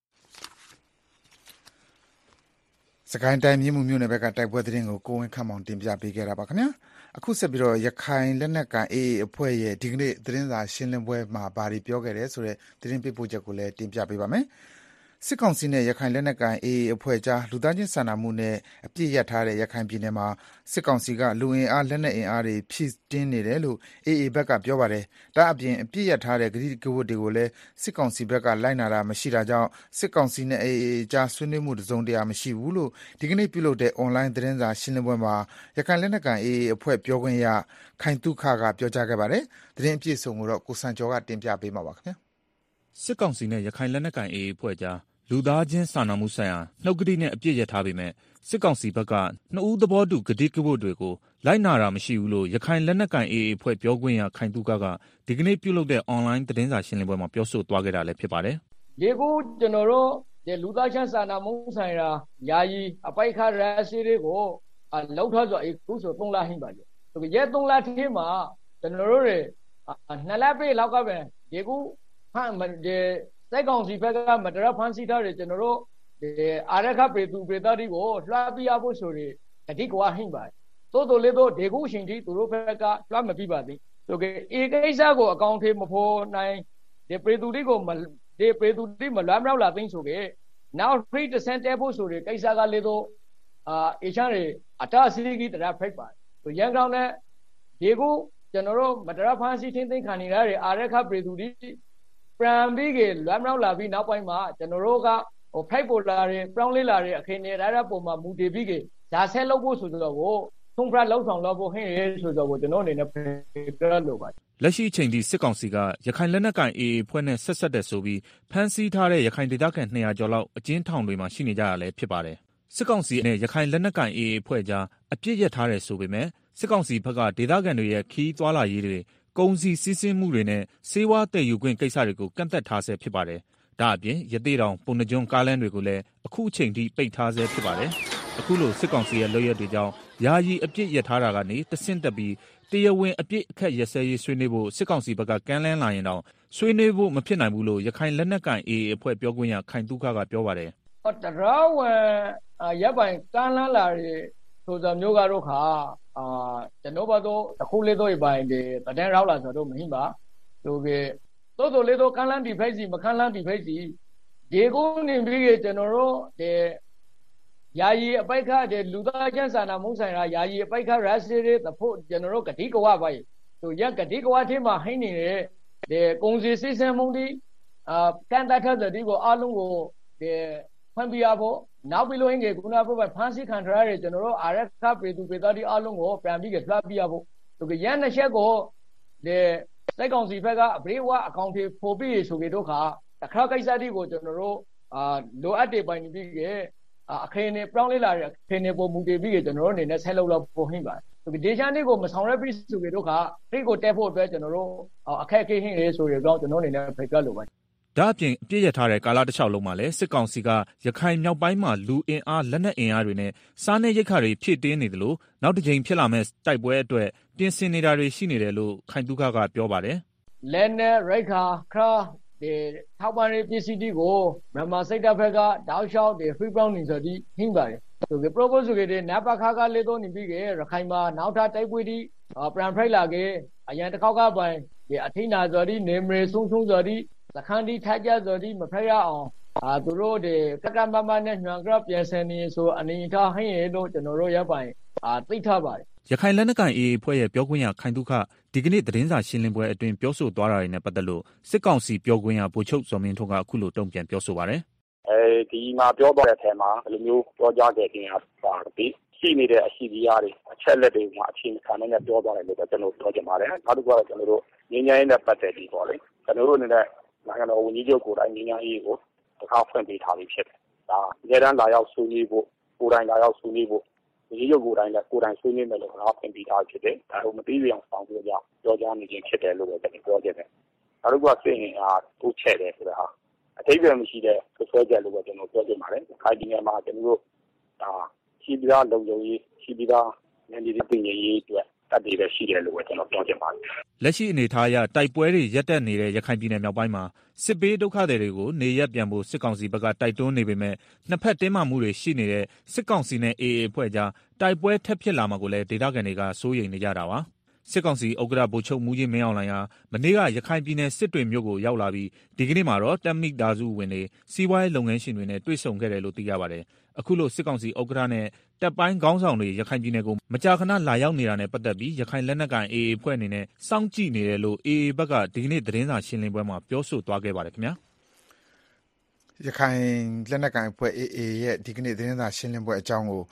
။စကိုင်းတိုင်းမြင်းမှုမြို့နယ်ဘက်ကတိုက်ပွဲသတင်းကိုကိုဝင်းခန့်မောင်တင်ပြပေးခဲ့တာပါခင်ဗျာ။အခုဆက်ပြီးတော့ရခိုင်လက်နက်ကန် AA အဖွဲ့ရဲ့ဒီကနေ့သတင်းစာရှင်းလင်းပွဲမှာဘာတွေပြောခဲ့တယ်ဆိုတဲ့သတင်းပေးပို့ချက်ကိုလည်းတင်ပြပေးပါမယ်။စစ်ကောင်စီနဲ့ရခိုင်လက်နက်ကိုင် AA အဖွဲ့ကြားလူသားချင်းစာနာမှုနဲ့အပြစ်ရထားတဲ့ရခိုင်ပြည်နယ်မှာစစ်ကောင်စီကလူအင်အားလက်နက်အင်အားတွေဖြည့်တင်းနေတယ်လို့ AA ဘက်ကပြောပါတယ်။ဒါအပြင်အပြစ်ရထားတဲ့ဂတိကဝတ်တွေကိုလည်းစစ်ကောင်စီဘက်ကလိုက်နာတာမရှိတာကြောင့်စစ်ကောင်စီနဲ့ AA ကြားဆွေးနွေးမှုတစုံတရာမရှိဘူးလို့ဒီကနေ့ပြုလုပ်တဲ့ online သတင်းစာရှင်းလင်းပွဲမှာရခိုင်လက်နက်ကိုင် AA အဖွဲ့ပြောခွင့်ရခိုင်တုခကပြောကြားခဲ့ပါတယ်။သတင်းအပြည့်အစုံကိုတော့ကိုစံကျော်ကတင်ပြပေးမှာပါခင်ဗျာ။စစ်ကောင်စီနဲ့ရခိုင်လက်နက်ကိုင် AA အဖွဲ့ကြားလူလူသားချင်းစာနာမှုဆိုင်ရာနှုတ်ကတိနဲ့အပြစ်ရထားပေမဲ့စစ်ကောင်စီဘက်ကနှစ်ဦးသဘောတူကတိကဝတ်တွေကိုလိုက်နာတာမရှိဘူးလို့ရခိုင်လက်နက်ကိုင် AA အဖွဲ့ပြောခွင့်ရခိုင်သုခကဒီကနေ့ပြုလုပ်တဲ့အွန်လိုင်းသတင်းစာရှင်းလင်းပွဲမှာပြောဆိုသွားခဲ့တာလည်းဖြစ်ပါတယ်။ဒီကူကျွန်တော်တို့ဒီလူသားချင်းစာနာမှုဆိုင်ရာယာယီအပိုက်ခါရရှိတွေကိုလောက်ထားဆိုအခုဆို3လဟင်းပါလေ။ဒီရက်3လထဲမှာကျွန်တော်တို့2လပြည့်လောက်ကပဲဒီကူဖမ်းဒီစက်ကောင်စီဘက်ကမတရားဖမ်းဆီးထားတယ်ကျွန်တော်တို့ဒီအာရခပေသူပေသားတွေကိုလွှားပြရဖို့ဆိုရင်အဓိကဝဟင်းပါတယ်။သို့တော်လည်းတော့ဒီကူရှင်ကြီးသူတို့ဘက်ကလွှားမပြပါသေး။ဆိုကေဧကိစ္စကိုအကောင့်ထဲမဖော်နိုင်ဒီပေသူတွေကိုဒီပေသူတွေမလွှမ်းမြောက်လာသိဆိုကေနောက် free descent တဲ့ဖို့ဆိုရင်ကိစ္စကလည်းတော့အေချာတွေအတားအဆီးကြီးတရားဖိတ်ပါတယ်။ဆိုရန်ကောင်းတဲ့ဒီကူကျွန်တော်တို့မတရားဖမ်းဆီးထင်းသိမ်းခံနေရတဲ့အာရခပေသူတွေပြန်ပြီးကလွမ်းမြောက်လာပြီးနောက်ပိုင်းမှာကျွန်တော်တို့ကဖိုက်ပေါ်လာတဲ့ပြောင်းလဲလာတဲ့အခင်းနဲ့ဒါပုံမှာမူတည်ပြီးကဇာဆဲလုပ်ဖို့ဆိုတော့ကိုထုံဖရလောက်ဆောင်လောက်ဖို့ဟင်းရဲဆိုတော့ကိုကျွန်တော်အနေနဲ့ပြရလို့ပါလက်ရှိအချိန်ထိစစ်ကောင်စီကရခိုင်လက်နက်ကိုင် AA ဖွဲ့နဲ့ဆက်ဆက်တဲ့ဆိုပြီးဖမ်းဆီးထားတဲ့ရခိုင်ဒေသခံ200ကျော်လောက်အကျဉ်းထောင်တွေမှာရှိနေကြရလဲဖြစ်ပါတယ်စစ်ကောင်စီနဲ့ရခိုင်လက်နက်ကိုင် AA ဖွဲ့ကြားအပြစ်ရထားတဲ့ဆိုပေမဲ့စစ်ကောင်စီဘက်ကဒေသခံတွေရဲ့ခီးသွားလာရေးတွေကုန်စည်စီးဆင်းမှုတွေနဲ့စေဝါတည်ယူခွင့်ကိစ္စတွေကိုကန့်သက်ထားဆဲဖြစ်ပါတယ်။ဒါအပြင်ရသေးတောင်ပုံနှကျွန်းကားလမ်းတွေကိုလည်းအခုအချိန်ထိပိတ်ထားဆဲဖြစ်ပါတယ်။အခုလိုစစ်ကောင်စီရဲ့လုပ်ရက်တွေကြောင့်ယာယီအပြစ်ရထားတာကနေတဆင့်တက်ပြီးတရားဝင်အပြစ်အခက်ရစဲရေးဆွေးနွေးဖို့စစ်ကောင်စီဘက်ကကမ်းလှမ်းလာရင်တော့ဆွေးနွေးဖို့မဖြစ်နိုင်ဘူးလို့ရခိုင်လက်နက်ကိုင် AA အဖွဲ့ပြောခွင့်ရခိုင်သုခကပြောပါတယ်။တရားဝင်ရပ်ပိုင်ကမ်းလှမ်းလာတဲ့ဆိုတော့မျိုးကတော့ခါကျွန်တော်တို့အခုလေးတော့ပိုင်းဒီတန်းရောက်လာဆိုတော့မရှိပါဆိုကေတိုးတိုးလေးတော့ကမ်းလှမ်းဒီဖိတ်စီမကမ်းလှမ်းဒီဖိတ်စီဒီကုန်းနေပြီးကျွန်တော်တို့ဒီယာယီအပိုက်ခတဲ့လူသားချင်းစာနာမှုဆိုင်ရာယာယီအပိုက်ခရရှိတဲ့ဖို့ကျွန်တော်တို့ဂတိကဝပါဆိုရဂတိကဝထဲမှာဟိနေနေတဲ့ဒီကုန်စည်စီးဆင်းမှုဒီကန်တတ်တဲ့ဒီကိုအလုံးကိုဒီဖွင့်ပြရဖို့နောက်ပြီးလို့ဟင်းကခုနကပြောဖမ်းဆီးခံထားရတဲ့ကျွန်တော်တို့အာရခပေသူပေသားဒီအလုံးကိုပြန်ပြီးလွှတ်ပြရဖို့ဆိုကြရန်နှစ်ချက်ကိုဒီစိတ်ကောင်စီဘက်ကအဘေးဝအကောင့်တွေပို့ပြီးဆိုကြတော့ခါတခါကိစ္စဒီကိုကျွန်တော်တို့လိုအပ်တဲ့ပိုင်းပြီးကအခင်းနဲ့ပြောင်းလဲလာတဲ့အခင်းနဲ့ပုံမူတည်ပြီးကျွန်တော်တို့အနေနဲ့ဆက်လုပ်လို့ပုံဟင်းပါတယ်ဆိုကြဒေချာនេះကိုမဆောင်ရပြီးဆိုကြတော့ခါဒီကိုတက်ဖို့အတွက်ကျွန်တော်တို့အခက်အခဲဟင်းရေးဆိုရတော့ကျွန်တော်အနေနဲ့ဖိတ်ကလို့ပါဒါအပြင်အပြစ်ရထားတဲ့ကာလတစ်လျှောက်လုံးမှာလည်းစစ်ကောင်စီကရခိုင်မြောက်ပိုင်းမှာလူအင်အားလက်နက်အင်အားတွေနဲ့စားနပ်ရိက္ခာတွေဖြည့်တင်းနေတယ်လို့နောက်တစ်ကြိမ်ဖြစ်လာမဲ့တိုက်ပွဲအတွက်ပြင်ဆင်နေတာတွေရှိနေတယ်လို့ခိုင်သုခကပြောပါတယ်လက်နက်ရိက္ခာခါဒီထောက်ပံ့ရေးပစ္စည်းတွေကိုမြန်မာစိတ်တပ်ဘက်ကတောက်လျှောက်ဒီ free brown နေဆိုပြီးဟင်းပါတယ်ဆိုပြီး propose ဆိုတဲ့နပခါကလေးတော့နေပြီးရခိုင်မှာနောက်ထပ်တိုက်ပွဲဒီပြန်ဖိုက်လာခဲ့အရန်တစ်ခေါက်ကပိုင်းဒီအထိနာဆိုပြီးနေမရဆုံးဆိုပြီးစခန်းဒီထိုက်ကြဆိုပြီးမဖက်ရအောင်သူတို့ဒီကကမမနဲ့ညွန်ကရပြန်ဆန်နေဆိုအနေထားဟင်းရလို့ကျွန်တော်တို့ရပိုင်သိထားပါတယ်ရခိုင်လက်နက်ကိုင် AA ဖွဲ့ရဲ့ပြောခွင့်ရခိုင်သုခဒီကနေ့သတင်းစာရှင်းလင်းပွဲအတွင်းပြောဆိုသွားတာတွေနဲ့ပတ်သက်လို့စစ်ကောင်စီပြောခွင့်ရဗိုလ်ချုပ်ဇော်မင်းထွန်းကအခုလိုတုံ့ပြန်ပြောဆိုပါတယ်ဒီမှာပြောသွားတဲ့အထက်မှာဘယ်လိုမျိုးပြောကြခဲ့ခြင်းပါပြီးရှိနေတဲ့အရှိတရားတွေအချက်လက်တွေမှာအခြေခံနဲ့ပြောသွားတယ်လို့ကျွန်တော်ပြောချင်ပါတယ်နောက်တစ်ခုကတော့ကျွန်တော်တို့ငင်းငင်းနဲ့ပတ်သက်ပြီးပေါ့လေကျွန်တော်တို့အနေနဲ့နိုင်ငံတော်ဝန်ကြီးချုပ်ကိုယ်တိုင်ငင်းငင်းရေးကိုတစ်ခါဖွင့်ပေးထားပြီးဖြစ်တယ်ဒါအများတန်းလာရောက်ဆွေးနွေးဖို့ကိုယ်တိုင်လာရောက်ဆွေးနွေးဖို့ဒီရုပ်ကိုယ်တိုင်လည်းကိုယ်တိုင်ဆွေးနွေးမယ်လို့ပြောပြင်ပြီးသားဖြစ်တယ်ဒါတော့မသိရအောင်ဆောင်ပြောကြပြောကြားနေခြင်းဖြစ်တယ်လို့ပဲကျွန်တော်ပြောချင်တယ်နောက်တစ်ခုကစိတ်ရင်အားတိုးချက်တယ်ဆိုတာဟာအထိပ္ပယ်မရှိတဲ့ဆွဲချက်လို့ပဲကျွန်တော်ပြောချင်ပါတယ်ခိုင်ဒီနယ်မှာကျွန်တော်တို့ရှိပြီးသားလုံခြုံရေးရှိပြီးသားဉာဏ်ရည်သိဉာဏ်ရေးအတွက်တတ်တည်ရရှိတယ်လို့ပဲကျွန်တော်ပြောချင်ပါတယ်လက်ရှိအနေထားအရတိုက်ပွဲတွေရပ်တန့်နေတဲ့ရခိုင်ပြည်နယ်မြောက်ပိုင်းမှာစစ်ပေးဒုက္ခသည်တွေကိုနေရပ်ပြန်ဖို့စစ်ကောင်စီဘက်ကတိုက်တွန်းနေပေမဲ့နှစ်ဖက်တင်းမာမှုတွေရှိနေတဲ့စစ်ကောင်စီနဲ့ AA အဖွဲ့ကြားတိုက်ပွဲထပ်ဖြစ်လာမှာကိုလည်းဒေသခံတွေကစိုးရိမ်နေကြတာပါစစ်ကောင်စီဥက္ကဋ္ဌဗိုလ်ချုပ်မူကြီးမင်းအောင်လှိုင်ဟာမနေ့ကရခိုင်ပြည်နယ်စစ်တွေမြို့ကိုရောက်လာပြီးဒီကနေ့မှာတော့တပ်မိသားစုဝင်တွေစီးပွားရေးလုပ်ငန်းရှင်တွေနဲ့တွေ့ဆုံခဲ့တယ်လို့သိရပါတယ်အခုလိုစစ်ကောင်စီဥက္ကဋ္ဌနဲ့တပ်ပိုင်းခေါင်းဆောင်တွေရခိုင်ပြည်နယ်ကိုမကြာခဏလာရောက်နေတာနဲ့ပတ်သက်ပြီးရခိုင်လက်နက်ကိုင် AA အဖွဲ့အနေနဲ့စောင့်ကြည့်နေတယ်လို့ AA ဘက်ကဒီကနေ့သတင်းစာရှင်းလင်းပွဲမှာပြောဆိုသွားခဲ့ပါတယ်ခင်ဗျာရခိုင်လက်နက်ကိုင်အဖွဲ့ AA ရဲ့ဒီကနေ့သတင်းစာရှင်းလင်းပွဲအကြောင်းကို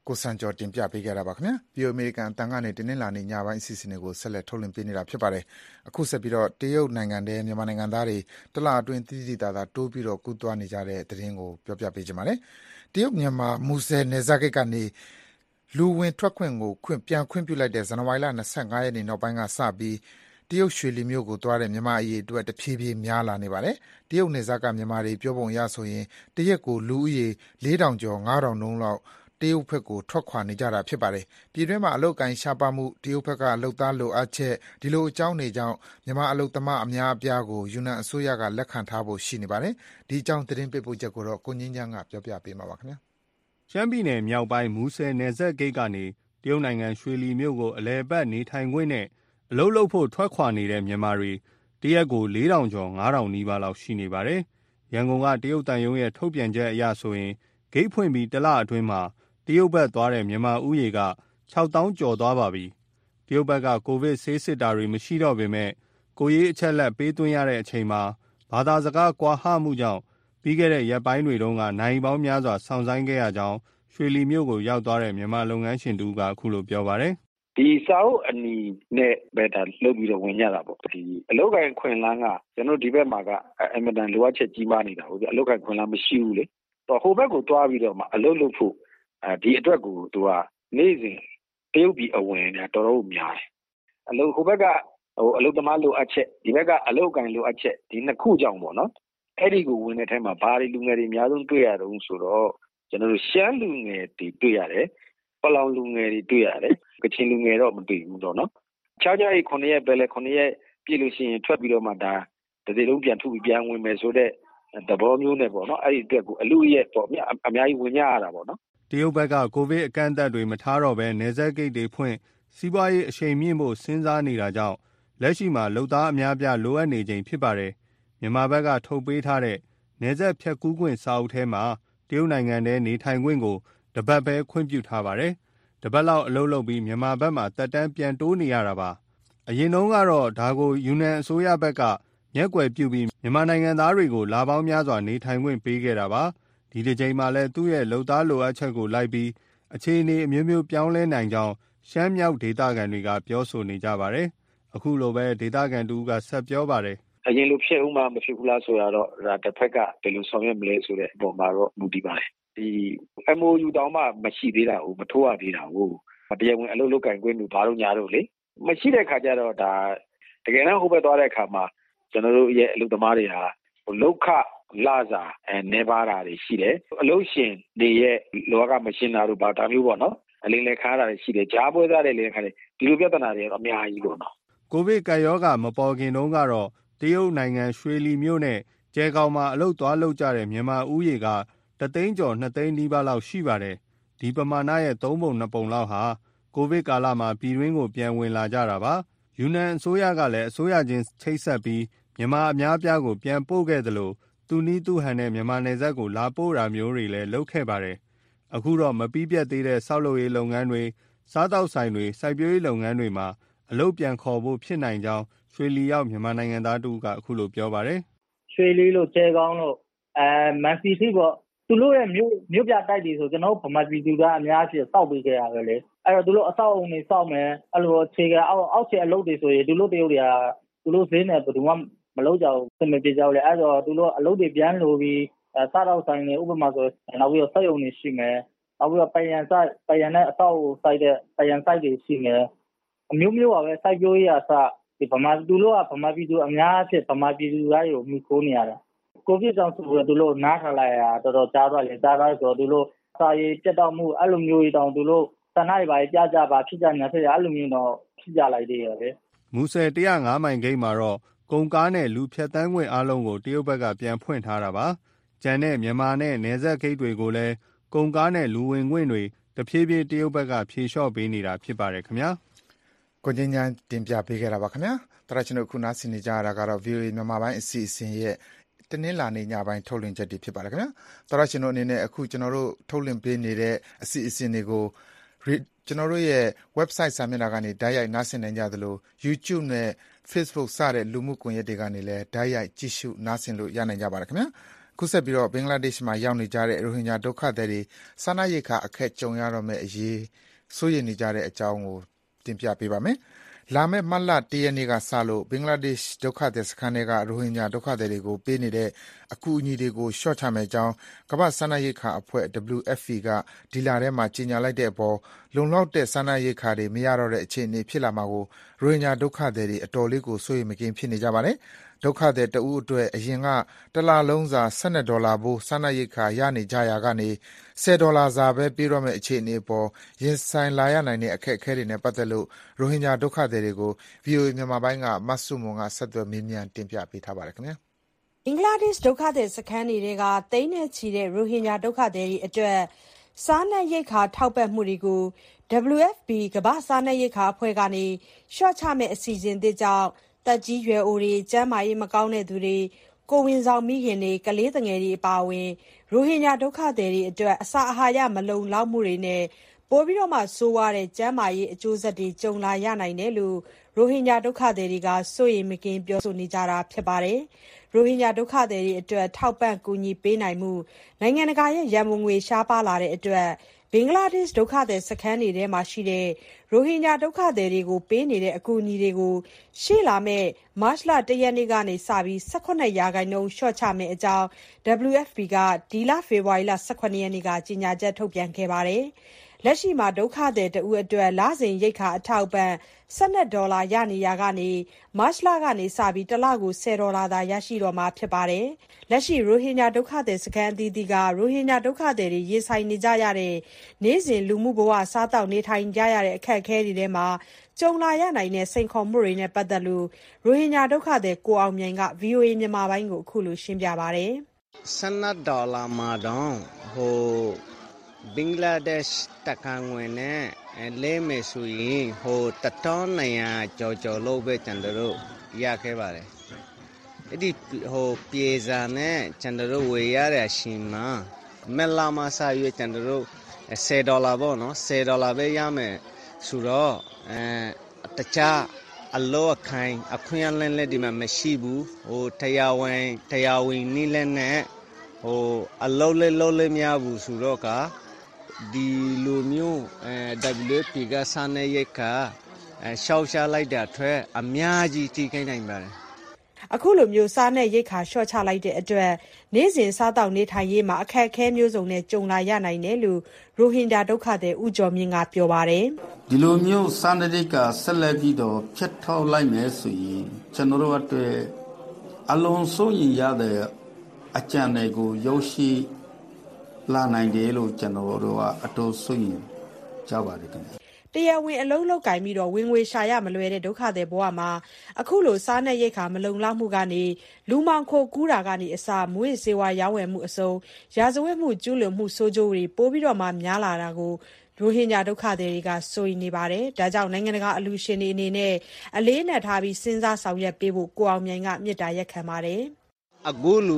ကိုစံကျော်တင်ပြပေးခဲ့တာပါခင်ဗျာ။ ပြည်အမေရိကန်အတန်ကနေတင်းနှင်းလာနေညပိုင်းအစီအစဉ်တွေကိုဆက်လက်ထုတ်လွှင့်ပေးနေတာဖြစ်ပါတယ်။အခုဆက်ပြီးတော့တရုတ်နိုင်ငံထဲမြန်မာနိုင်ငံသားတွေတလအတွင်းတည်တည်တာတိုးပြီးတော့ကူးသွားနေကြတဲ့သတင်းကိုပြောပြပေးချင်ပါတယ်။တရုတ်မြန်မာမူဆယ်နယ်စပ်ဂိတ်ကနေလူဝင်ထွက်ခွင့်ကိုပြန်ခွင့်ပြုလိုက်တဲ့ဇန်နဝါရီလ25ရက်နေ့နောက်ပိုင်းကစပြီးတရုတ်ရွှေလီမြို့ကိုသွားတဲ့မြန်မာအရေးအတွက်တဖြည်းဖြည်းများလာနေပါတယ်။တရုတ်နယ်စပ်ကမြန်မာတွေပြောပုံရဆိုရင်တရက်ကိုလူဦးရေ4000ကျော်9000နှုန်းလောက်တရုတ်ဘက်ကိုထွက်ခွာနေကြတာဖြစ်ပါတယ်။ပြည်တွင်းမှာအလုပ်ကိုင်ရှားပါမှုတရုတ်ဘက်ကလုပ်သားလိုအပ်ချက်ဒီလိုအကြောင်းတွေကြောင့်မြန်မာအလုပ်သမားအများအပြားကိုယူနန်အစိုးရကလက်ခံထားဖို့ရှိနေပါတယ်။ဒီအကြောင်းသတင်းပေးပို့ချက်ကိုတော့ကိုငင်းချမ်းကပြောပြပေးမှာပါခင်ဗျာ။ရှမ်းပြည်နယ်မြောက်ပိုင်းမူဆယ်နယ်စပ်ဂိတ်ကနေတရုတ်နိုင်ငံရွှေလီမြို့ကိုအလည်အပတ်နေထိုင်ခွင့်နဲ့အလုပ်လုပ်ဖို့ထွက်ခွာနေတဲ့မြန်မာတွေတရက်ကို4000ကျော်9000နီးပါးလောက်ရှိနေပါတယ်။ရန်ကုန်ကတရုတ်တန်ယုံရဲ့ထုတ်ပြန်ချက်အရဆိုရင်ဂိတ်ဖွင့်ပြီးတလအတွင်းမှာတရုတ်ဘက်သွားတဲ့မြန်မာဦးရေက6000ကျော်သွားပါပြီ။တရုတ်ဘက်ကကိုဗစ်ဆေးစစ်တာတွေမရှိတော့ပေမဲ့ကိုရေးအချက်လက်ပေးသွင်းရတဲ့အချိန်မှာဘာသာစကားကွာဟမှုကြောင့်ပြီးခဲ့တဲ့ရက်ပိုင်းတွေတုန်းကနိုင်ပေါင်းများစွာစောင့်ဆိုင်းခဲ့ရကြောင်းရွှေလီမြို့ကိုရောက်သွားတဲ့မြန်မာလုပ်ငန်းရှင်တူကအခုလိုပြောပါတယ်။ဒီစာအုပ်အနီနဲ့ပဲဒါလုပ်ပြီးတော့ဝင်ကြတာပေါ့ဒီအလောက်ကိုင်ခွင်လန်းကကျွန်တော်ဒီဘက်မှာကအင်မတန်လိုအပ်ချက်ကြီးမားနေတာဟုတ်ပြီအလောက်ကိုင်ခွင်လန်းမရှိဘူးလေတော့ဟိုဘက်ကိုတွားပြီးတော့မှအလုပ်လုပ်ဖို့ဒီအတွက်ကိုသူကနေ့စဉ်တရုတ်ပြည်အဝင်ကတော်တော်များတယ်အလုပ်ဟိုဘက်ကအလုပ်သမားလိုအပ်ချက်ဒီဘက်ကအလောက်ကိုင်လိုအပ်ချက်ဒီနှစ်ခုကြောင့်ပေါ့နော်အဲ့ဒီကိုဝင်တဲ့ထဲမှာဘာတွေလူငယ်တွေအများဆုံးတွေ့ရတော့ဆိုတော့ကျွန်တော်တို့ရှမ်းလူငယ်တွေတွေ့ရတယ်ပလောင်လူငယ်တွေတွေ့ရတယ်ကချင်လူငယ်တော့မတွေ့ဘူးတော့နော်ခြားခြားရေး9ရက်ပဲလေ9ရက်ပြည့်လို့ရှိရင်ထွက်ပြီးတော့မှဒါတစ်စိလုံးပြန်ထုတ်ပြီးပြန်ဝင်မယ်ဆိုတဲ့သဘောမျိုးနဲ့ပေါ့နော်အဲ့ဒီအတွက်ကိုအလူရဲ့ပေါ့အများကြီးဝင်ကြရတာပေါ့နော်တရုတ်ဘက်ကကိုဗစ်အကန့်အသတ်တွေမထားတော့ဘဲနယ်စပ်ဂိတ်တွေဖွင့်စီးပွားရေးအရှိန်မြင့်ဖို့စဉ်းစားနေတာကြောင့်လက်ရှိမှာလုပ်သားအများပြားလိုအပ်နေချိန်ဖြစ်ပါတယ်မြန်မာဘက်ကထုတ်ပေးထားတဲ့နယ်စပ်ဖြတ်ကူးခွင့်စာအုပ်ထဲမှာတရုတ်နိုင်ငံထဲနေထိုင်ခွင့်ကိုတပတ်ပဲခွင့်ပြုထားပါတယ်တပတ်လောက်အလုပ်လုပ်ပြီးမြန်မာဘက်မှာတက်တန်းပြန်တိုးနေရတာပါအရင်တုန်းကတော့ဒါကိုယူနန်အစိုးရဘက်ကမျက်ကွယ်ပြုပြီးမြန်မာနိုင်ငံသားတွေကိုလာပေါင်းများစွာနေထိုင်ခွင့်ပေးခဲ့တာပါဒီတစ်ချိန်မှာလည်းသူ့ရဲ့လုပ်သားလိုအပ်ချက်ကိုလိုက်ပြီးအခြေအနေအမျိုးမျိုးပြောင်းလဲနိုင်ကြောင်းရှမ်းမြောက်ဒေသခံတွေကပြောဆိုနေကြပါတယ်အခုလိုပဲဒေသခံတူကဆက်ပြောပါတယ်အရင်လိုဖြစ်ဦးမှာမဖြစ်ဘူးလားဆိုတော့ဒါတစ်ဖက်ကဘယ်လိုဆောင်ရွက်မလဲဆိုတဲ့အပေါ်မှာတော့မူတည်ပါတယ်ဒီ MOU တောင်မှမရှိသေးတာကိုမထိုးရသေးတာကိုတရားဝင်အလုပ်လုပ်ကင်ခွင့်တို့ဘာလို့ညာတော့လေမရှိတဲ့ခါကျတော့ဒါတကယ်တော့ဟိုဘက်သွားတဲ့အခါမှာကျွန်တော်တို့ရဲ့အလုပ်သမားတွေဟာလောက်ခလာစာနေပါတာတွေရှိတယ်အလုပ်ရှင်တွေရဲ့လောကမရှင်းတာတို့ဘာတာမျိုးပေါ့နော်အလင်းလဲခါတာတွေရှိတယ်ဂျားပွဲသားတွေလည်းခါတယ်ဒီလိုပြဿနာတွေတော့အများကြီးပေါ့နော်ကိုဗစ်ကပ်ရောဂါမပေါ်ခင်တုန်းကတော့တရုတ်နိုင်ငံရွှေလီမြို့နဲ့ကျဲခေါင်မှာအလုပ်သွားလုပ်ကြတဲ့မြန်မာဦးရေက3သိန်းကျော်2သိန်းနီးပါးလောက်ရှိပါတယ်ဒီပမာဏရဲ့3ပုံ2ပုံလောက်ဟာကိုဗစ်ကာလမှာပြည်တွင်းကိုပြန်ဝင်လာကြတာပါယူနန်အစိုးရကလည်းအစိုးရချင်းချိတ်ဆက်ပြီးမြန်မာအများပြားကိုပြန်ပို့ခဲ့သလိုသူနီးသူဟန်နဲ့မြန်မာနယ်စပ်ကိုလာပို့တာမျိုးတွေလည်းလုပ်ခဲ့ပါတယ်အခုတော့မပြီးပြတ်သေးတဲ့ဆောက်လုပ်ရေးလုပ်ငန်းတွေစားတောက်ဆိုင်တွေစိုက်ပျိုးရေးလုပ်ငန်းတွေမှာအလုပ်ပြန်ခေါ်ဖို့ဖြစ်နိုင်ကြောင်းရွှေလီရောက်မြန်မာနိုင်ငံသားတူကအခုလိုပြောပါတယ်ရွှေလီလို့ကျဲကောင်းလို့မန်စီတီပေါ့သူတို့ရဲ့မြို့ပြတိုက်တွေဆိုကျွန်တော်ဗမာပြည်သူကအများကြီးစောက်ပေးခဲ့ရပဲလေအဲ့တော့သူတို့အဆောက်အုံတွေစောက်မယ်အဲ့လိုအခြေခံအောက်ခြေအလုပ်တွေဆိုရင်သူတို့တရုတ်တွေကသူတို့ဈေးနဲ့ဘယ်သူမှမလုပ်ကြဘူးစင်မပြေကြဘူးလေအဲ့တော့သူတို့အလုပ်တွေပြန်လို့ပြီးစားတော့ဆိုင်တွေဥပမာဆိုနောက်ပြီးတော့စက်ရုံတွေရှိမယ်နောက်ပြီးတော့ပယံနဲ့အဆောက်အုံစိုက်တဲ့ပယံစိုက်တွေရှိမယ်အမျိုးမျိုးပါပဲစိုက်ပျိုးရေးအစဒီဗမာသူတို့ကဗမာပြည်သူအများအဖြစ်ဗမာပြည်သူတိုင်းကိုမိခိုးနေရတာကိုဗစ်ကြောင့်ဆိုတော့သူတို့နားထားလိုက်ရတော်တော်ကြားသွားလေကြားသွားဆိုတော့သူတို့စာရေးပြတ်တော့မှုအဲ့လိုမျိုးတွေတောင်သူတို့ဆန္ဒတွေပါပြကြပါဖြစ်ကြညာဖြစ်ကြအဲ့လိုမျိုးတော့ဖြစ်ကြလိုက်သေးတယ်လေမူဆယ်105မိုင်ဂိတ်မှာတော့ကုန်ကားနဲ့လူဖြတ်တန်းခွင့်အားလုံးကိုတရုတ်ဘက်ကပြန်ဖွင့်ထားတာပါကျန်တဲ့မြန်မာနဲ့နယ်စပ်ဂိတ်တွေကိုလည်းကုန်ကားနဲ့လူဝင်ခွင့်တွေတဖြည်းဖြည်းတရုတ်ဘက်ကဖြေလျှော့ပေးနေတာဖြစ်ပါတယ်ခင်ဗျာကိုငင်းချမ်းတင်ပြပေးခဲ့တာပါခင်ဗျာတရကျွန်တော်ခုနားဆင်နေကြရတာကတော့ VOA မြန်မာပိုင်းအစီအစဉ်ရဲ့တနင်္လာနေ့ညပိုင်းထုတ်လွှင့်ချက်တွေဖြစ်ပါတယ်ခင်ဗျာတရကျွန်တော်အနေနဲ့အခုကျွန်တော်တို့ထုတ်လွှင့်ပေးနေတဲ့အစီအစဉ်တွေကိုကျွန်တော်တို့ရဲ့ website စာမျက်နှာကနေတိုက်ရိုက်နားဆင်နိုင်ကြသလို YouTube နဲ့ Facebook စတဲ့လူမှုကွန်ရက်တွေကနေလည်းတိုက်ရိုက်ကြည့်ရှုနားဆင်လို့ရနိုင်ကြပါတယ်ခင်ဗျာခုဆက်ပြီးတော့ဘင်္ဂလားဒေ့ရှ်မှာရောက်နေကြတဲ့ရိုဟင်ဂျာဒုက္ခသည်တွေစားနပ်ရိက္ခာအခက်ကြုံရတော့မယ့်အရေးစိုးရိမ်နေကြတဲ့အကြောင်းကိုတင်ပြပေးပါမယ်။လာမယ့်မတ်လ 1 ရက်နေ့ကစလို့ဘင်္ဂလားဒေ့ရှ်ဒုက္ခသည်စခန်းတွေကရိုဟင်ဂျာဒုက္ခသည်တွေကိုပေးနေတဲ့အကူအညီတွေကိုလျှော့ချမယ့်အကြောင်းကမ္ဘာ့စားနပ်ရိက္ခာအဖွဲ့ WFP ကဒီလထဲမှာကြေညာလိုက်တဲ့အပေါ်လုံလောက်တဲ့စားနပ်ရိက္ခာတွေမရတော့တဲ့အခြေအနေဖြစ်လာမှာကိုရိုဟင်ဂျာဒုက္ခသည်တွေအတော်လေးကိုစိုးရိမ်မကင်းဖြစ်နေကြပါတယ်။ဒုက္ခသည်တဦးအတွက်အရင်ကတစ်လလုံးစာ$12ဖိုးစားနပ်ရိက္ခာရနေကြရာကနေ$10စာပဲပေးတော့မယ့်အခြေအနေအပေါ်ရင်ဆိုင်လာရနိုင်တဲ့အခက်အခဲတွေနဲ့ပတ်သက်လို့ရိုဟင်ဂျာဒုက္ခသည်တွေကို VOA မြန်မာပိုင်းကမဆုမွန်ကဆက်သွယ်မေးမြန်းတင်ပြပေးထားပါတယ်ခင်ဗျာဘင်္ဂလားဒေ့ရှ်ဒုက္ခသည်စခန်းတွေကသိန်းနဲ့ချီတဲ့ရိုဟင်ဂျာဒုက္ခသည်တွေအတွက်စားနပ်ရိက္ခာထောက်ပံ့မှုတွေကို WFP ကမ္ဘာ့စားနပ်ရိက္ခာအဖွဲ့ကနေလျှော့ချမယ့်အစီအစဉ်သစ်ကြောင့်သက်ကြီးရွယ်အိုတွေကျန်းမာရေးမကောင်းတဲ့သူတွေကိုယ်ဝန်ဆောင်မိခင်တွေကလေးသူငယ်တွေအပါအဝင်ရိုဟင်ဂျာဒုက္ခသည်တွေအတွက်အစာအာဟာရမလုံလောက်မှုတွေနဲ့ပိုပြီးတော့မှဆိုးဝါးတဲ့ကျန်းမာရေးအကျိုးဆက်တွေကြုံလာရနိုင်တယ်လို့ရိုဟင်ဂျာဒုက္ခသည်တွေကစိုးရိမ်မကင်းပြောဆိုနေကြတာဖြစ်ပါတယ်။ရိုဟင်ဂျာဒုက္ခသည်တွေအတွက်ထောက်ပံ့ကူညီပေးနိုင်မှုနိုင်ငံတကာရဲ့ရန်ပုံငွေရှားပါးလာတဲ့အတွက်ဘင်္ဂလားဒေ့ရှ်ဒုက္ခသည်စခန်းတွေထဲမှာရှိတဲ့ရိုဟင်ဂျာဒုက္ခသည်တွေကိုပေးနေတဲ့အကူအညီတွေကိုရှေ့လာမယ့်မတ်လ 1 ရက်နေ့ကနေစပြီး18%လျှော့ချမယ့်အကြောင်း WFP ကဒီလဖေဖော်ဝါရီလ18ရက်နေ့ကကြေညာချက်ထုတ်ပြန်ခဲ့ပါတယ်။လက်ရှိမှာဒုက္ခသည်တဦးအတွက်လစဉ်ရိက္ခာအထောက်အပံ့$12ရနေရာကနေမတ်လကနေစပြီးတစ်လကို$10သာရရှိတော့မှာဖြစ်ပါတယ်။လက်ရှိရိုဟင်ဂျာဒုက္ခသည်စခန်းအသီးသီးကရိုဟင်ဂျာဒုက္ခသည်တွေရင်ဆိုင်နေကြရတဲ့နေ့စဉ်လူမှုဘဝစားတောက်နေထိုင်ကြရတဲ့အခက်အခဲတွေထဲမှာကြုံလာရနိုင်တဲ့စိန်ခေါ်မှုတွေနဲ့ပတ်သက်လို့ရိုဟင်ဂျာဒုက္ခသည်ကိုအောင်မြိုင်က VOA မြန်မာပိုင်းကိုအခုလိုရှင်းပြပါတယ်။$12မှာတော့ဘင်္ဂလားဒေ့ရှ်တက္ကငွေနဲ့လဲမယ်ဆိုရင်$1200ကျော်လို့ပဲကျွန်တော်တို့ရခဲ့ပါတယ်။အဲ့ဒီပြေစာနဲ့ကျွန်တော်တို့ဝယ်ရတဲ့အချိန်မှာမက်လာမစာရွေးကျွန်တော်တို့$10ပေါ့နော်$10ပဲရမယ်ဆိုတော့တခြားအလောအခိုင်အခွင့်အလမ်းလည်းဒီမှာမရှိဘူးတရားဝင်နည်းလမ်းနဲ့အလောလည်းလောလည်းမရဘူးဆိုတော့ကဒီလိုမျိုးWFP ကစားနပ်ရိက္ခာရှောက်ရှားလိုက်တဲ့အတွက်အများကြီးထိခိုက်နိုင်ပါတယ်အခုလိုမျိုးစားနပ်ရိက္ခာလျှော့ချလိုက်တဲ့အတွက်နေ့စဉ်စားတောက်နေထိုင်ရေးမှာအခက်အခဲမျိုးစုံနဲ့ကြုံလာရနိုင်တယ်လို့ရိုဟင်ဂျာဒုက္ခသည်ဦးကျော်မြင့်ကပြောပါတယ်ဒီလိုမျိုးစားနပ်ရိက္ခာဆက်လက်ပြီးတော့ဖြတ်ထောက်လိုက်မယ်ဆိုရင်ကျွန်တော်တို့အတွက်အလုံးစိုးရင်ရတဲ့အကြံတွေကိုရောက်ရှိလာနိုင်တယ်လို့ကျွန်တော်တို့ကအတိုးစိုးရင်ကြပါတယ်ခင်ဗျတရားဝင်အလုံးလောက်ကင်ပြီးတော့ဝင်ငွေရှာရမလွယ်တဲ့ဒုက္ခသည်ဘဝမှာအခုလိုစားနပ်ရိက္ခာမလုံလောက်မှုကနေလူမှောင်ခိုကူးတာကနေအစမွေးစေဝါရောင်းဝယ်မှုအစုံရာဇဝတ်မှုကျူးလွန်မှုဆိုးကျိုးတွေပိုပြီးတော့မှများလာတာကိုရိုဟင်ဂျာဒုက္ခသည်တွေကစိုးရိမ်နေပါတယ်။ဒါကြောင့်နိုင်ငံတကာအလှူရှင်တွေအနေနဲ့အလေးနက်ထားပြီးစဉ်းစားဆောင်ရွက်ပေးဖို့ကိုအောင်မြိုင်ကမြစ်တာရက်ခံပါတယ်။အခုလို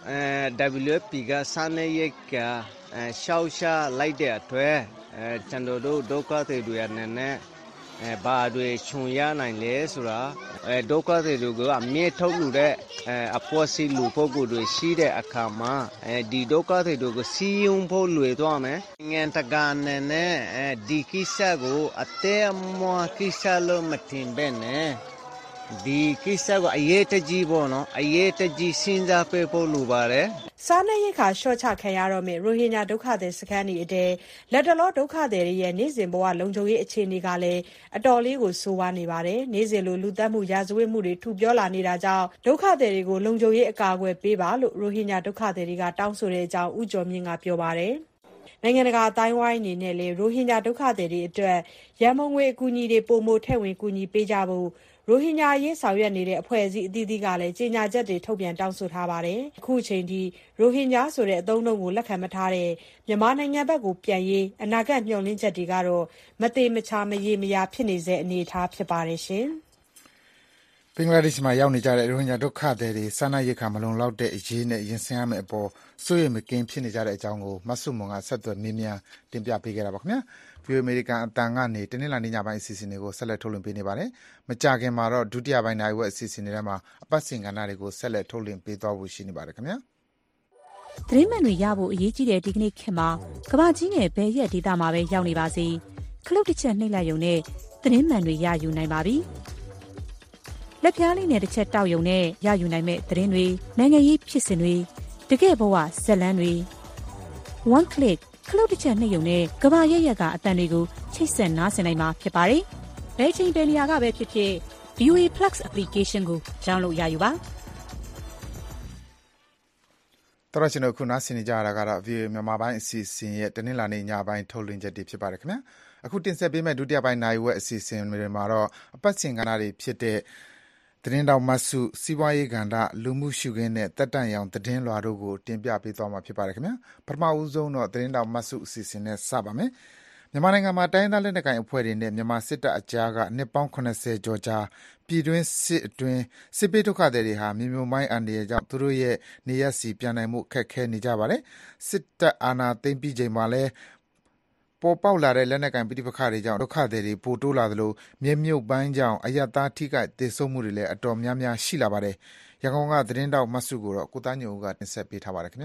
WFP ကစားနပ်ရိက္ခာရှောက်ရှားလိုက်တဲ့အတွက်ကျွန်တော်တို့ဒုက္ခသည်တွေအနေနဲ့ဘာတွေခြုံရနိုင်လဲဆိုတာဒုက္ခသည်တွေကအမြဲထုတ်လို့တဲ့အပေါ်စီလူပုဂ္ဂိုလ်တွေရှိတဲ့အခါမှာဒီဒုက္ခသည်တွေကိုစီယုံဖို့လွယ်သွားမယ်ငန်တကာနဲ့ဒီကိစ္စကိုအသေးအမွှားကိစ္စလို့မထင်ပဲနဲ့ဒီကိစ္စကအရေးတကြီးပေါ့နော်အရေးတကြီးစဉ်းစားပေးဖို့လိုပါတယ်စားနပ်ရိက္ခာလျှော့ချခံရတော့မယ့်ရိုဟင်ဂျာဒုက္ခသည်စခန်းတွေအတဲလက်တလောဒုက္ခသည်တွေရဲ့နေ့စဉ်ဘဝလုံခြုံရေးအခြေအနေကလည်းအတော်လေးကိုဆိုးဝါးနေပါတယ်နေ့စဉ်လိုလူသတ်မှုရာဇဝတ်မှုတွေထူပြောလာနေတာကြောင့်ဒုက္ခသည်တွေကိုလုံခြုံရေးအကာအကွယ်ပေးပါလို့ရိုဟင်ဂျာဒုက္ခသည်တွေကတောင်းဆိုတဲ့အကြောင်းဦးကျော်မြင့်ကပြောပါတယ်နိုင်ငံတကာအတိုင်းဝိုင်းအနေနဲ့လေရိုဟင်ဂျာဒုက္ခသည်တွေအတွက်ရန်ပုံငွေအကူအညီတွေပိုမိုထည့်ဝင်ကူညီပေးကြဖို့ရိုဟင်ဂျာရေးဆောင်ရွက်နေတဲ့အဖွဲ့အစည်းအသီးသီးကလည်းကြေညာချက်တွေထုတ်ပြန်တောင်းဆိုထားပါတယ်။အခုအချိန်ထိရိုဟင်ဂျာဆိုတဲ့အသုံးအနှုန်းကိုလက်ခံမထားတဲ့မြန်မာနိုင်ငံဘက်ကိုပြန်ရေးအနာဂတ်မျှော်လင့်ချက်တွေကတော့မသေးမချာမရေမရာဖြစ်နေစေအနေအထားဖြစ်ပါတယ်ရှင်။ဘင်္ဂလားဒေ့ရှ်မှာရောက်နေကြတဲ့ရိုဟင်ဂျာဒုက္ခသည်တွေစားနပ်ရိက္ခာမလုံလောက်တဲ့အရေးနဲ့ရင်ဆိုင်ရမယ့်အပေါ်စိုးရိမ်မကင်းဖြစ်နေကြတဲ့အကြောင်းကိုမဆုမွန်ကဆက်သွယ်မေးမြန်းတင်ပြပေးခဲ့တာပါခင်ဗျာ။ VOA American အတန်ကနေတနင်္လာနေ့ညပိုင်းအစီအစဉ်တွေကိုဆက်လက်ထုတ်လွှင့်ပေးနေပါတယ်။မကြာခင်မှာတော့ဒုတိယပိုင်းနိုင်ဝက်အစီအစဉ်တွေထဲမှာအပတ်စဉ်ကဏ္ဍတွေကိုဆက်လက်ထုတ်လွှင့်ပေးသွားဖို့ရှိနေပါတယ်ခင်ဗျာ။သတင်းမှန်တွေရဖို့အရေးကြီးတဲ့ဒီကနေ့ခေတ်မှာကမ္ဘာကြီးငယ်ဘယ်ရက်ဒေသမှာပဲရောက်နေပါစေခလုတ်တစ်ချက်နှိပ်လိုက်ရုံနဲ့သတင်းမှန်တွေရယူနိုင်ပါပြီလက်ပြားလေးနဲ့တစ်ချက်တောက်ရုံနဲ့ရယူနိုင်မဲ့သတင်းတွေနိုင်ငံရေးဖြစ်စဉ်တွေတကယ့်ဘဝဇက်လန်းတွေ one click ခလုတ်တစ်ချက်နှိပ်ရုံနဲ့ကမ္ဘာရက်ရက်ကအတန်တွေကိုချိတ်ဆက်နားဆင်နိုင်မှာဖြစ်ပါတယ်ဘယ်ချိန်ဘယ်နေရာကပဲဖြစ်ဖြစ် VOA Plus application ကို download ရယူပါတော်ရှင်တို့ခုနားဆင်နေကြရတာကတော့ VOA မြန်မာပိုင်းအစီအစဉ်ရဲ့တနင်္လာနေ့ညပိုင်းထုတ်လွှင့်ချက်တွေဖြစ်ပါတယ်ခင်ဗျာအခုတင်ဆက်ပေးမယ့်ဒုတိယပိုင်းနိုင်ဝက်အစီအစဉ်တွေမှာတော့အပတ်စဉ်ကဏ္ဍတွေဖြစ်တဲ့သတင်းတောင်မတ်စုစီးပွားရေးကဏ္ဍလူမှုရှုခင်းနဲ့တက်တန့်ရောင်သတင်းလွှာတို့ကိုတင်ပြပေးသွားမှာဖြစ်ပါတယ်ခင်ဗျာပထမဦးဆုံးတော့သတင်းတောင်မတ်စုအစီအစဉ်နဲ့စပါမယ်မြန်မာနိုင်ငံမှာတိုင်းဒေသလက်နက်ကိုင်အဖွဲ့တွေနဲ့မြန်မာစစ်တပ်အကြားကနှစ်ပေါင်း80ကျော်ကြာပြည်တွင်းစစ်အတွင်းစစ်ပေးဒုက္ခသည်တွေဟာမြေမြုံမိုင်းအန္တရာယ်ကြောင့်သူတို့ရဲ့နေရပ်စီပြန်နိုင်မှုခက်ခဲနေကြပါတယ်စစ်တပ်အာဏာသိမ်းပြီးချိန်မှာလည်းပေါ်ပေါက်လာတဲ့လက်နက်ကိုင်ပဋိပက္ခတွေကြောင့်ဒုက္ခသည်တွေပိုတိုးလာသလိုမြေမြုပ်ပိုင်းကြောင့်အယက်သားထိခိုက်ဒေဆုံးမှုတွေလည်းအတော်များများရှိလာပါတယ်ရန်ကုန်ကသတင်းတောက်မတ်စုကိုတော့ကိုသားညိုဦးကတင်ဆက်ပေးထားပါတယ်ခင်ဗျာ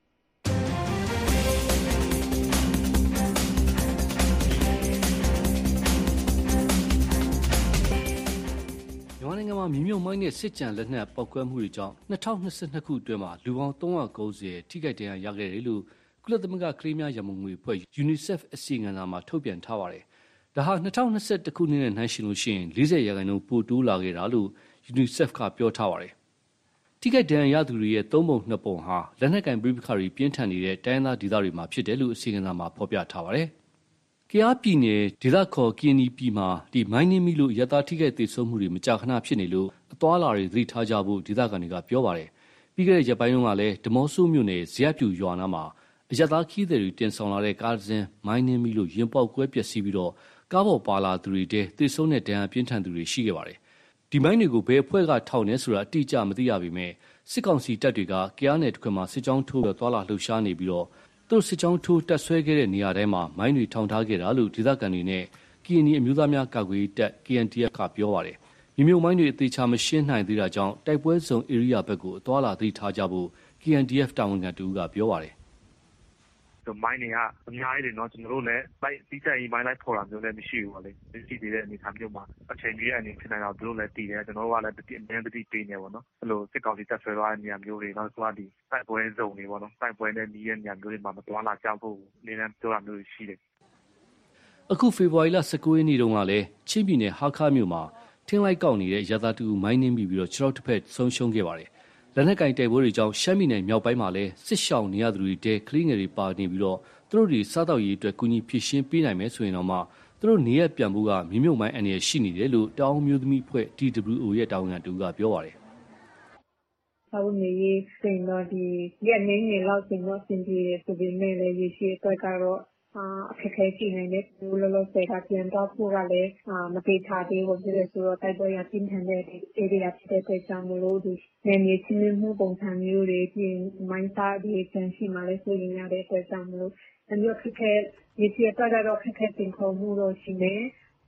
မြန်မာနိုင်ငံမှာမြေမြုပ်မိုင်းနဲ့စစ်ကြံလက်နက်ပောက်ကွဲမှုတွေကြောင့်2022ခုအတွင်းမှာလူပေါင်း390ထိခိုက်ဒဏ်ရာရခဲ့တယ်လို့ကုလသမဂ္ဂကလေးများရန်ပုံငွေအဖွဲ့ UNICEF အစီရင်ခံစာမှာထုတ်ပြန်ထားပါတယ်။ဒါဟာ2021ခုနှစ်နဲ့နှိုင်းယှဉ်လို့ရှိရင်40%ပိုတိုးလာခဲ့တာလို့ UNICEF ကပြောထားပါတယ်။ထိခိုက်ဒဏ်ရာရသူတွေရဲ့3ပုံ2ပုံဟာလက်နက်ကင်ပဋိပက္ခတွေပြင်းထန်နေတဲ့တိုင်းဒေသဒေသတွေမှာဖြစ်တယ်လို့အစီရင်ခံစာမှာဖော်ပြထားပါတယ်။ကယားပြည်နယ်ဒေသခေါ်ကရင်နီပြည်မှာဒီမိုင်းနင်းမိလို့ရတာထိခိုက်သေးဆုံးမှုတွေမကြာခဏဖြစ်နေလို့အသွာလာတွေသတိထားကြဖို့ဒေသခံတွေကပြောပါတယ်။ပြီးခဲ့တဲ့ရက်ပိုင်းကလည်းဒမော့ဆိုးမြို့နယ်ဇရပ်ပြူရွာနာမှာအရသာခီးသည်တွေတင်ဆောင်လာတဲ့ကားတစ်စင်းမိုင်းနင်းမိလို့ရင်ပေါက်ကွဲပျက်စီးပြီးတော့ကားပေါ်ပါလာသူတွေတဲသေဆုံးတဲ့ဒဏ်ရာပြင်းထန်သူတွေရှိခဲ့ပါတယ်။ဒီမိုင်းတွေကိုဘယ်အဖွဲ့ကထောက်နေဆိုတာအတိအကျမသိရပေမဲ့စစ်ကောင်စီတပ်တွေကကယားနယ်တစ်ခွင်မှာစစ်ကြောင်းထိုးပြီးသွားလာလှုပ်ရှားနေပြီးတော့သူတို့စစ်ကြောင်းထိုးတက်ဆွဲခဲ့တဲ့နေရာတိုင်းမှာမိုင်းတွေထောင်ထားခဲ့တာလို့ဒေသခံတွေနဲ့ကရင်နီအမျိုးသားများကာကွယ်ရေးတပ် KNDF ကပြောပါတယ်။မြေမြုပ်မိုင်းတွေအသေးချာမရှင်းနိုင်သေးတာကြောင့်တိုက်ပွဲဇုံ area ဘက်ကိုအသွားလာသတိထားကြဖို့ KNDF တာဝန်ခံတူကပြောပါတယ်။မိုင်းတွေကအများကြီးတယ်နော်ကျွန်တော်တို့လည်းလိုက်ပြီးတဲ့မိုင်းလိုက်ဖော်တာမျိုးလည်းမရှိဘူးပေါ့လေရှိသေးတဲ့အနေအထားမျိုးမှာအချိန်ကြီးတဲ့အနေဖြစ်နေတော့သူတို့လည်းတည်တယ်ကျွန်တော်တို့ကလည်းအမြဲတမ်းတည်နေပေါ့နော်အဲ့လိုစစ်ကောင်စီတက်ဆွဲသွားတဲ့နေရာမျိုးတွေနောက်ဆိုဒီတိုက်ပွဲဇုံတွေပေါ့နော်တိုက်ပွဲနဲ့နီးတဲ့နေရာမျိုးတွေမှာမသွားလာကြဖို့နေနဲ့ပြောတာမျိုးရှိတယ်အခုဖေဖော်ဝါရီလ19ရက်နေ့တုန်းကလည်းချင်းပြည်နယ်ဟာခါမြို့မှာထင်းလိုက်ကောက်နေတဲ့ရသတူမိုင်းနှင်းပြီးတော့ခြေထောက်တစ်ဖက်ဆုံးရှုံးခဲ့ပါတယ်လက်နက်ကင်တိုက်ပွဲတွေကြောင့်ရှမ်းပြည်နယ်မြောက်ပိုင်းမှာလည်းစစ်ရှောင်နေရသူတွေတဲကလေးငယ်တွေပါနေပြီးတော့သူတို့တွေစားတောက်ရေးအတွက်ကူညီဖြည့်ရှင်းပေးနိုင်မယ်ဆိုရင်တော့မှသူတို့နေရပြန်ဖို့ကမြေမြုပ်မိုင်းအနေနဲ့ရှိနေတယ်လို့တောင်မျိုးသမီးအဖွဲ့ TWO ရဲ့တာဝန်ခံတူကပြောပါတယ်။ဆောင်းနေရေးစင်တော့ဒီရက်နေနေလောက်စင်တော့စင်ပြေဆိုပေမဲ့လည်းရရှိအတွက်ကတော့အခက်အခဲရှိနေတယ်ဘူးလောလောဆယ်ကပြန်တော့ဖို့ကလည်းမပေချသေးဘူးဖြစ်လို့ဆိုတော့တိုက်ပွဲရပြင်းထန်တဲ့ area ဖြစ်တဲ့အတွက်ကြောင့်မလို့ဒီနယ်မြေချင်းမှုပုံစံမျိုးတွေပြင်မိုင်းသားဒီချန်ရှိမှလည်းဆိုရင်ရတဲ့အတွက်ကြောင့်မလို့အမျိုးခက်ခဲရရှိအတွက်ကတော့ခက်ခဲတင်ခေါ်မှုတော့ရှိနေ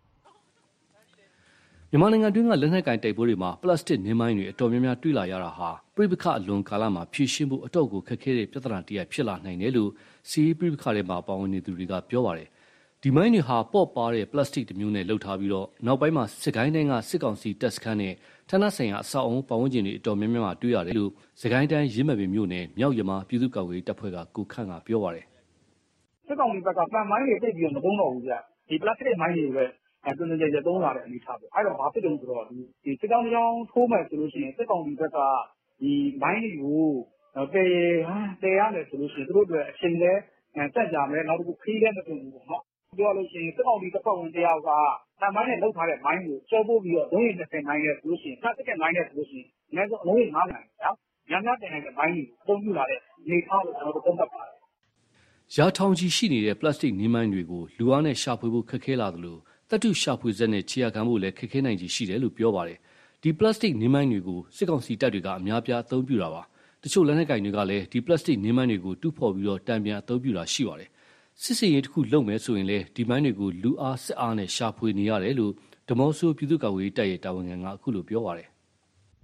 မြန်မာနိုင်ငံတွင်းကလက်နက်ကင်တိုက်ပွဲတွေမှာပလတ်စတစ်နင်းမိုင်းတွေအတော်များများတွေ့လာရတာဟာပြိပခအလွန်ကာလမှာဖြည့်ရှင်းဖို့အတော့ကိုခက်ခဲတဲ့ပြဿနာတစ်ရပ်ဖြစ်လာနိုင်တယ်လို့စီးပြိပခတွေမှာပါဝင်နေသူတွေကပြောပါတယ်။ဒီမိုင်းတွေဟာပေါ့ပါတဲ့ပလတ်စတစ်တစ်မျိုးနဲ့လုပ်ထားပြီးတော့နောက်ပိုင်းမှာစစ်ကိုင်းတိုင်းကစစ်ကောင်စီတပ်စခန်းနဲ့ဌာနဆိုင်ရာအဆောက်အုံပတ်ဝန်းကျင်တွေအတော်များများမှာတွေ့ရတယ်လို့စစ်ကိုင်းတိုင်းရင်းမှတ်ပင်မြို့နယ်မြောက်ရမပြည်သူ့ကာကွယ်ရေးတပ်ဖွဲ့ကကိုခန့်ကပြောပါတယ်။စစ်ကောင်စီဘက်ကပန်မိုင်းတွေတိတ်ပြီးတော့မသုံးတော့ဘူးဗျ။ဒီပလတ်စတစ်မိုင်းတွေပဲတွင်ကြသုံးလာတဲ့အနေအထားပေါ့အဲ့တော့ဘာဖြစ်လို့ဆိုတော့ဒီစစ်ကောင်စီကြောင်းထိုးမယ်ဆိုလို့ရှိရင်စစ်ကောင်စီဘက်ကဒီမိုင်းတွေကိုတည်ရမယ်ဆိုလို့ရှိရင်သူတို့အတွက်အချိန်လဲတက်ကြမယ်နောက်တစ်ခုခီးလဲမတင်ဘူးပေါ့နော်ပြောလို့ရှိရင်စစ်ကောင်စီတပ်ဖွဲ့ဝင်တယောက်ကတမိုင်းနဲ့လောက်ထားတဲ့မိုင်းကိုကျော်ပို့ပြီးတော့လုံးရင်20မိုင်းနဲ့ဆိုလို့ရှိရင်တစ်ကက်မိုင်းနဲ့ဆိုလို့ရှိရင်အနည်းဆုံးလုံးရင်9မိုင်းနော်ညညတင်တဲ့မိုင်းကိုအသုံးပြုလာတဲ့နေထားလို့ကျွန်တော်တို့သုံးသပ်ပါတယ်ရာထောင်ကြီးရှိနေတဲ့ပလတ်စတစ်နင်းမိုင်းတွေကိုလူအားနဲ့ရှာဖွေဖို့ခက်ခဲလာသလိုတပ်ထုရှာဖွေဆက်နဲ့ခြေရခံဖို့လည်းခက်ခဲနိုင်ကြီးရှိတယ်လို့ပြောပါတယ်။ဒီပလတ်စတစ်နင်းမိုင်းတွေကိုစစ်ကောင်စီတပ်တွေကအများပြားအသုံးပြုတာပါ။တချို့လက်နက်ကင်တွေကလည်းဒီပလတ်စတစ်နင်းမိုင်းတွေကိုတူးဖော်ပြီးတော့တံပြန်အသုံးပြုတာရှိပါတယ်။စစ်စင်ရေးတစ်ခုလုပ်မယ်ဆိုရင်လည်းဒီမိုင်းတွေကိုလူအားစစ်အားနဲ့ရှာဖွေနေရတယ်လို့ဒမော့ဆိုပြည်သူ့ကာကွယ်ရေးတပ်ရဲ့တာဝန်ခံကအခုလိုပြောပါတယ်။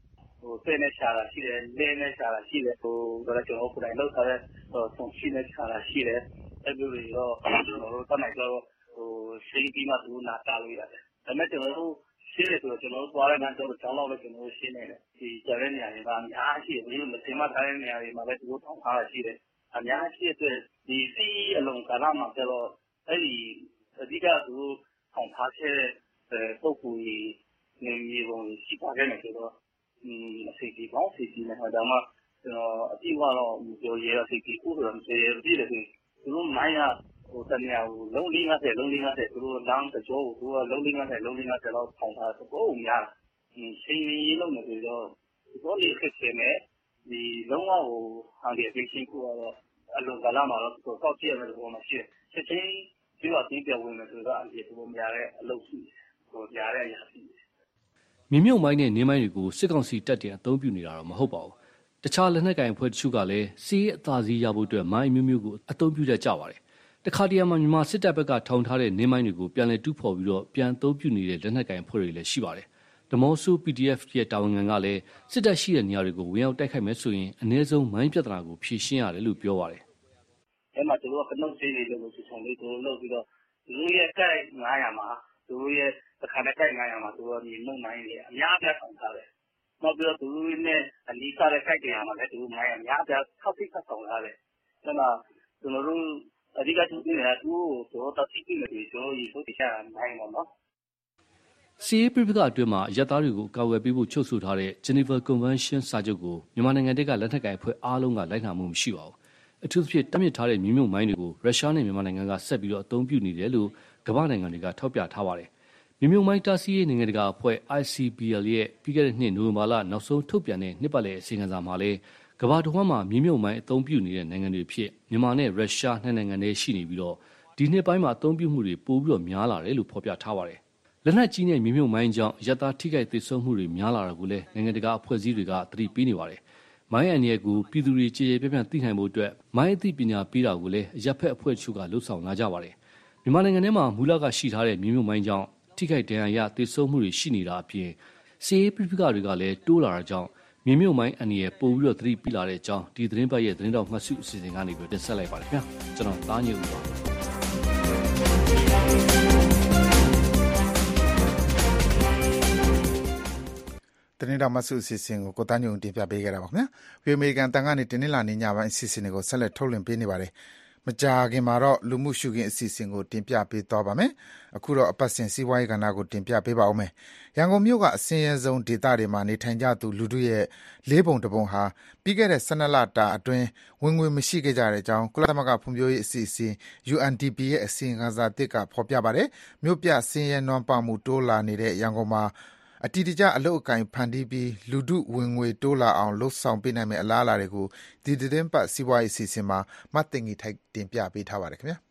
တဲ့နဲ့ရှာတာရှိတယ်လဲနဲ့ရှာတာရှိတယ်ဒါလည်းကျွန်တော်ကိုယ်တိုင်လောက်ထားတဲ့ဆုံးရှိနဲ့ရှာတာရှိတယ်အဲ့လိုတွေတော့ကျွန်တော်တို့တတ်နိုင်တော့ရှင်းပြီးမှသူနာတာလို့ရတယ်ဒါပေမဲ့ကျွန်တော်တို့ရှင်းတယ်ဆိုတော့ကျွန်တော်တို့သွားတဲ့လမ်းတော့ကျောင်းလောက်လည်းကျွန်တော်တို့ရှင်းနေတယ်ဒီကျတဲ့နေရာတွေကအများကြီးရှိတယ်မသိမှထားတဲ့နေရာတွေမှာလည်းသူတို့ထောင်ထားတာရှိတယ်အများကြီးအတွက်ဒီစီးအလုံးကာလမှာကျတော့အဲ့ဒီအဓိကသူထောင်ထားခဲ့တဲ့ပုဂ္ဂိုလ်ကြီးနေမျိုးကိုရှိပါခဲ့တယ်ဆိုတော့အစီအပေါင်းစီစီနဲ့ဒါမှကျွန်တော်အတိအကျတော့ပြောရဲအစီအကိုဆိုတော့ပြည့်တယ်ဆိုသူတို့မိုင်းကတနေရာကိုလုံးလေး50လုံးလေး50သူတို့လမ်းတကြောကိုသူကလုံးလေး50လုံးလေး50တော့ထောင်ထားတော့ကိုများရှင်းရင်းလုံးနေပြီးတော့ဒီလိုလေးခက်ခဲနေဒီလုံးဝကိုဟန်ဒီအချင်းကိုတော့အလုံးကလာမှာတော့သူတော့ကြည့်ရမယ်လို့မရှိချက်ချင်းဒီတော့တင်းပြဝင်မယ်ဆိုတော့အပြေသူများတဲ့အလုပ်ရှိများတဲ့အရာရှိမြေမြုပ်မိုင်းနဲ့နင်းမိုင်းတွေကိုစစ်ကောင်စီတပ်တွေအသုံးပြုနေတာတော့မဟုတ်ပါဘူးတခြားလက်နက်ကိုင်အဖွဲ့တချို့ကလည်းစီးအသာစီးရဖို့အတွက်မိုင်းမျိုးမျိုးကိုအသုံးပြုတတ်ကြပါတယ်တခါတရံမှာမြန်မာစစ်တပ်ဘက်ကထောင်ထားတဲ့နင်းမိုင်းတွေကိုပြန်လည်တူးဖော်ပြီးတော့ပြန်အသုံးပြုနေတဲ့လက်နက်ကိုင်အဖွဲ့တွေလည်းရှိပါတယ်ဓမောဆူ PDF ရဲ့တာဝန်ခံကလည်းစစ်တပ်ရှိတဲ့နေရာတွေကိုဝင်ရောက်တိုက်ခိုက်မယ်ဆိုရင်အ ਨੇ ဆုံးမိုင်းပြဿနာကိုဖြေရှင်းရတယ်လို့ပြောပါတယ်အဲ့မှာသူတို့ကနှုတ်သေးလေးလို့ဆိုဆောင်လေးသူတို့လုပ်ပြီးတော့သူတို့ရဲ့ကြိုက်900မှာသူတို့ရဲ့တစ်ခါနဲ့ကြိုက်900မှာသူတို့မြေမုံမိုင်းတွေအများပြားဆောင်ထားတယ်နောက်ပြီးတော့သူတို့နဲ့အနီးစားတဲ့ကြိုက်တွေမှာလည်းသူတို့မိုင်းအများပြားထောက်ဖိတ်ဆောင်ထားတယ်အဲ့မှာကျွန်တော်တို့အဓိကသူတွေကသူ့ကိုတော့တတိပိနေပြီးကျွန်တော်ရေဆိုတရားနိုင်ပါတော့စီးပြပကအတွင်းမှာရပ်သားတွေကိုကာကွယ်ပေးဖို့ချုပ်ဆိုထားတဲ့ Geneva Convention စာချုပ်ကိုမြန်မာနိုင်ငံတက်ကလက်နက်ကိုင်အဖွဲ့အားလုံးကလိုက်နာမှုမရှိပါဘူးအထူးသဖြင့်တတ်မြစ်ထားတဲ့မြေမြုပ်မိုင်းတွေကိုရုရှားနဲ့မြန်မာနိုင်ငံကဆက်ပြီးတော့အသုံးပြုနေတယ်လို့ကမ္ဘာနိုင်ငံတွေကထောက်ပြထားပါတယ်မြေမြုပ်မိုင်းတားဆီးရေးနိုင်ငံတကာအဖွဲ့ ICBL ရဲ့ပြီးခဲ့တဲ့နှစ်နိုဝင်ဘာလနောက်ဆုံးထုတ်ပြန်တဲ့နှစ်ပတ်လည်အစီရင်ခံစာမှာလည်းကမ္ဘာတစ်ဝန်းမှာမြေမြုပ်မိုင်းအသုံးပြုနေတဲ့နိုင်ငံတွေဖြစ်မြန်မာနဲ့ရုရှားနှစ်နိုင်ငံတည်းရှိနေပြီးတော့ဒီနှစ်ပိုင်းမှာအသုံးပြုမှုတွေပိုပြီးတော့များလာတယ်လို့ဖော်ပြထားပါတယ်လက်နက်ကြီးနဲ့မြေမြုပ်မိုင်းကြောင့်ရပ်သားထိခိုက်သေဆုံးမှုတွေများလာတာကိုလည်းနိုင်ငံတကာအဖွဲ့အစည်းတွေကသတိပေးနေပါတယ်မိုင်းအန်ရဲ့ကိုပြည်သူတွေကြေကြေပြန့်ပြန့်သိနိုင်ဖို့အတွက်မိုင်းအသိပညာပေးတာကိုလည်းအရပ်ဖက်အဖွဲ့ချုပ်ကလှုပ်ဆောင်လာကြပါတယ်မြန်မာနိုင်ငံထဲမှာမူလကရှိထားတဲ့မြေမြုပ်မိုင်းကြောင့်ထိခိုက်ဒဏ်ရာရသေဆုံးမှုတွေရှိနေတာအပြင်စီးရေးပြပကတွေကလည်းတိုးလာတာကြောင့်မြေမြုပ်မိုင်းအန်ရဲ့ပို့ပြီးတော့သတိပေးလာတဲ့အကြောင်းဒီသတင်းပတ်ရဲ့သတင်းတော်မှတ်စုအစီအစဉ်ကနေပြီးတင်ဆက်လိုက်ပါတယ်ခင်ဗျာကျွန်တော်သားညို့ပါတင်းတော်မဆုအစီအစဉ်ကိုကိုတန်းညုံတင်ပြပေးခဲ့တာပါခင်ဗျာ။ပြည်အမေရိကန်တန်ကနေတင်းလာနေညပိုင်းအစီအစဉ်တွေကိုဆက်လက်ထုတ်လွှင့်ပေးနေပါတယ်။မကြာခင်မှာတော့လူမှုရှုခင်းအစီအစဉ်ကိုတင်ပြပေးသွားပါမယ်။အခုတော့အပတ်စဉ်စီးပွားရေးကဏ္ဍကိုတင်ပြပေးပါဦးမယ်။ရန်ကုန်မြို့ကအစင်းရဲဆုံးဒေသတွေမှာနေထိုင်ကြသူလူတို့ရဲ့၄ပုံတစ်ပုံဟာပြီးခဲ့တဲ့12လတာအတွင်းဝင်ငွေမရှိခဲ့ကြတဲ့အကြောင်းကုလသမဂ္ဂဖွံ့ဖြိုးရေးအစီအစဉ် UNDP ရဲ့အစီအရင်ခံစာတစ်ကဖော်ပြပါတယ်။မြို့ပြစင်းရဲနွမ်းပါမှုတိုးလာနေတဲ့ရန်ကုန်မှာအတီတကျအလုတ်အကင်ဖန်တီးပြီးလူဒုဝင်ငွေတိုးလာအောင်လှုပ်ဆောင်ပေးနိုင်မယ့်အလားအလာတွေကိုဒီသတင်းပတ်စီးပွားရေးအစီအစဉ်မှာမတ်တင်ကြီးထိုက်တင်ပြပေးထားပါတယ်ခင်ဗျာ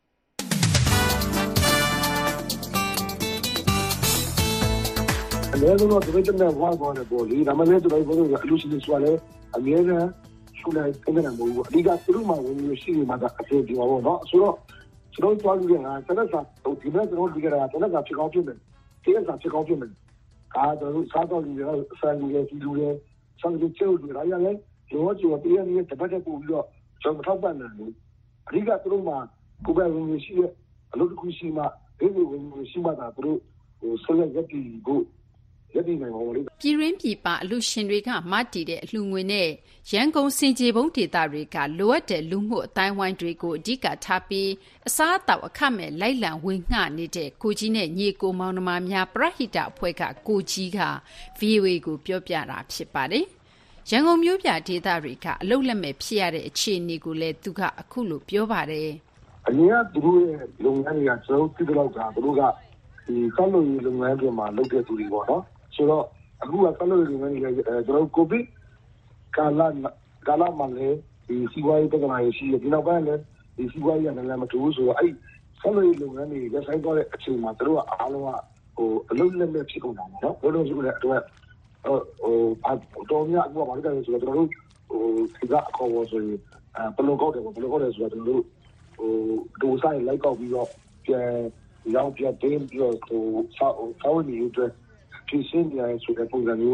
အများဆုံးတော့ဒီမဲ့ဝါကောနဲ့ပေါ်လီဒါမှလည်းတို့ကတော့အလူရှိနေစွာလဲအများနဲ့ရှုလိုက်ကနေမှာမဟုတ်ဘူးအဓိကသူတို့မှဝင်လို့ရှိနေမှာကအဖြစ်ဒီပါဘောเนาะဆိုတော့ကျွန်တော်သွားပြီးကတနက်စာဒီမဲ့ကျွန်တော်ဒီကရာတနက်စာဖြစ်ကောင်းဖြစ်မယ်ဒီကစားဖြစ်ကောင်းဖြစ်မယ်တို့စားတော့လူတွေဆန်လူတွေဒီလူတွေဆန်လူချိုးတွေရရတယ်လောကျော်ပြည်ရဲ့တပတ်တက်ပို့ပြီးတော့ကျွန်တော်ထောက်ပံ့တယ်လို့အဓိကသူတို့မှကိုယ်ပဲဝင်ရှိတဲ့အလုပ်တစ်ခုရှိမှဒီလိုဝင်ရှိမှသာသူတို့ဆက်လက်ရပ်တည်ဖို့ပြည်ရင်းပြည်ပအလူရှင်တွေကမတည်တဲ့အလှငွေနဲ့ရန်ကုန်စင်ကြေဘုံဒေသတွေကလိုအပ်တဲ့လူမှုအတိုင်းဝိုင်းတွေကိုအဓိကထားပြီးအစားအသောက်အခမဲ့လိုက်လံဝင်ငှနေတဲ့ကိုကြီးနဲ့ညီကိုမောင်နှမများပရဟိတအဖွဲ့ကကိုကြီးက VOA ကိုပြောပြတာဖြစ်ပါတယ်။ရန်ကုန်မြို့ပြဒေသတွေကအလုလက်မဲ့ဖြစ်ရတဲ့အခြေအနေကိုလည်းသူကအခုလိုပြောပါတယ်။အရင်ကသူတို့ရဲ့လုပ်ငန်းတွေကကျွန်တော်သိတော့ကသူတို့ကဒီဆောက်လုပ်ရေးလုပ်ငန်းတွေမှာလုပ်တဲ့သူတွေပေါ့နော်။ဆိုတော့အခုကဆောက်လုပ်ရေးလုပ်ငန်းတွေကျွန်တော်ကိုဗစ်ကာလမှာလည်းဒီစီးပွားရေးပြဿနာရှိတယ်ဒီနောက်ပိုင်းလည်းဒီစီးပွားရေးကလည်းမတူဘူးဆိုတော့အဲ့ဆောက်လုပ်ရေးလုပ်ငန်းတွေလက်ဆိုင်သွားတဲ့အချိန်မှာတို့ကအားလုံးကအလုပ်လက်မဲ့ဖြစ်ကုန်တာပေါ့နော်ဘယ်လိုဆိုလဲအတွက်တော်များအခုကဘာလို့လဲဆိုတော့ကျွန်တော်တို့ဒီကအခေါ်ပေါ်ဆိုရင်ဘယ်လိုကောက်တယ်ဆိုတော့ကျွန်တော်တို့ဒိုဆိုင်လိုက်ကောက်ပြီးတော့ပြန်ရောင်းပြတင်းပြီးတော့ဆောက်နေရတဲ့ဖြစ်စင်းရဆိုတဲ့ပုံစံမျိုး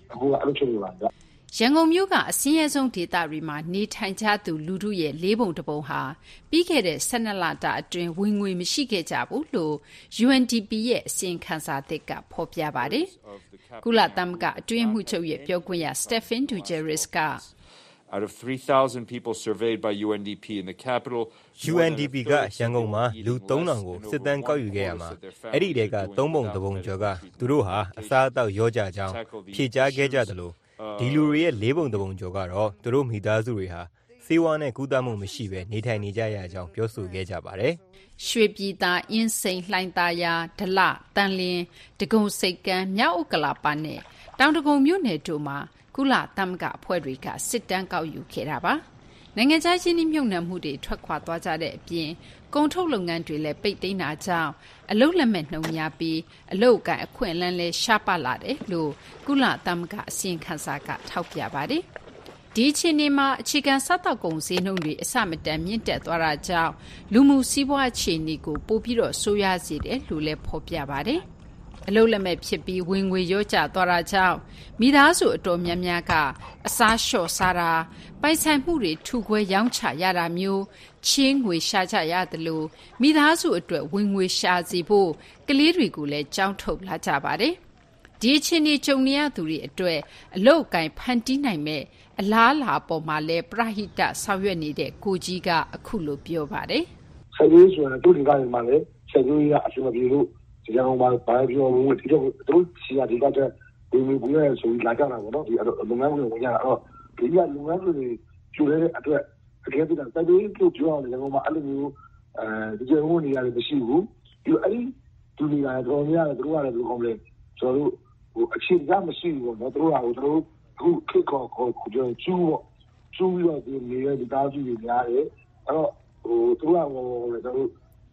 အခုကအဲ့လိုဖြစ်နေပါဗျရန်ကုန်မြို့ကအစင်းရဲဆုံးဒေသတွေမှာနေထိုင်ကြသူလူထုရဲ့4 ပုံ 1 ပုံဟာပြီးခဲ့တဲ့12 လတာအတွင်းဝင်ငွေမရှိခဲ့ကြဘူးလို့ UNDP ရဲ့အစီရင်ခံစာသစ်ကဖော်ပြပါတယ်။ကုလသမဂ္ဂအတွင်းမှုချုပ်ရဲ့ပြောခွင့်ရ Stephen Dujarric က Out of 3,000 people surveyed by UNDP in the capital, UNDP ကရန်ကုန်မှာလူ 3,000 ကိုစစ်တမ်းကောက်ယူခဲ့ရမှာအဲ့ဒီတွေက3 ပုံ 1 ပုံကျော်ကသူတို့ဟာအစားအသောက်ရောကြကြောင်းဖြေကြားခဲ့ကြတယ်လို့ဒီလူတွေရဲ့4 ပုံ 1 ပုံကျော်ကတော့သူတို့မိသားစုတွေဟာစေဝါနဲ့ကုသမှုမရှိဘဲနေထိုင်နေကြရကြောင်းပြောဆိုခဲ့ကြပါတယ်။ရွှေပြည်သားအင်းစိန်လှိုင်သာယာဒလတန်လင်းဒဂုံစိတ်ကန်းမြောက်ဥက္ကလာပနဲ့တောင်ဒဂုံမြို့နယ်တို့မှာကုလသမဂ္ဂအဖွဲ့တွေကစစ်တမ်းကောက်ယူခဲ့တာပါ။နိုင်ငံခြားရင်းနှီးမြှုပ်နှံမှုတွေထွက်ခွာသွားကြတဲ့အပြင်ကုန်ထုတ်လုပ်ငန်းတွေလည်းပိတ်သိမ်းတာကြောင့်အလုပ်လက်မဲ့နှုံများပြီးအလုပ်ကိုင်အခွင့်အလမ်းလည်းရှားပါလာတယ်လို့ကုလသမဂ္ဂအစီရင်ခံစာကထောက်ပြပါတယ်။ဒီအခြေအနေမှာအခြေခံစားတောက်ကုန်ဈေးနှုန်းတွေအဆမတန်မြင့်တက်သွားတာကြောင့်လူမှုစီးပွားအခြေအနေကိုပိုပြီးတော့ဆိုးရွားစေတယ်လို့လည်းဖော်ပြပါတယ်။အလုပ်လက်မဲ့ဖြစ်ပြီးဝင်ငွေရောကျသွားတာကြောင့်မိသားစုအတော်များများကအစားလျှော့စားတာပိုင်ဆိုင်မှုတွေထုခွဲရောင်းချရတာမျိုးချင်းငွေရှာကြရတယ်လို့မိသားစုအတွက်ဝင်ငွေရှာစီဖို့ကလေးတွေကိုလည်းကြောင်းထုတ်လာကြပါတယ်ဒီအချင်းကြီးကြုံနေရသူတွေအတွက်အလုတ်ကင်ဖန်တီးနိုင်မဲ့အလားအလာပေါ်မှာလဲပရဟိတဆောင်ရွက်နေတဲ့ကိုကြီးကအခုလိုပြောပါတယ်ဆက်ရေးဆိုရင်တို့ဒီကနေမှလည်းဆက်ရေးကအဆင်မပြေလို့ဒီကောင်မှာဘာပြောဝင်ဒီတော့တို့စီရဒီကတော့ဒီမျိုးဘူးရဲ့ဆိုလာကြတာပေါ့နော်ဒီလုပ်ငန်းတွေဝင်ကြတာအဲ့တော့ဒီကလုပ်ငန်းတွေကျူရတဲ့အတွက်အကယ်၍တိုက်ရေးကိုပြောအောင်လည်းမှာအဲ့လိုမျိုးဒီကျုံနေရတယ်မရှိဘူးဒီအဲ့ဒီဒူနေကတော့များတယ်တို့ကလည်းဒီကောင်လေးကျွန်တော်တို့ဟိုအခြေကမရှိဘူးပေါ့နော်တို့ကတို့အခုခေတ်ကိုကျူပြီးတော့ဒီနေတဲ့ဒီသားစုတွေများတယ်အဲ့တော့ဟိုတို့ကဟိုလည်းတို့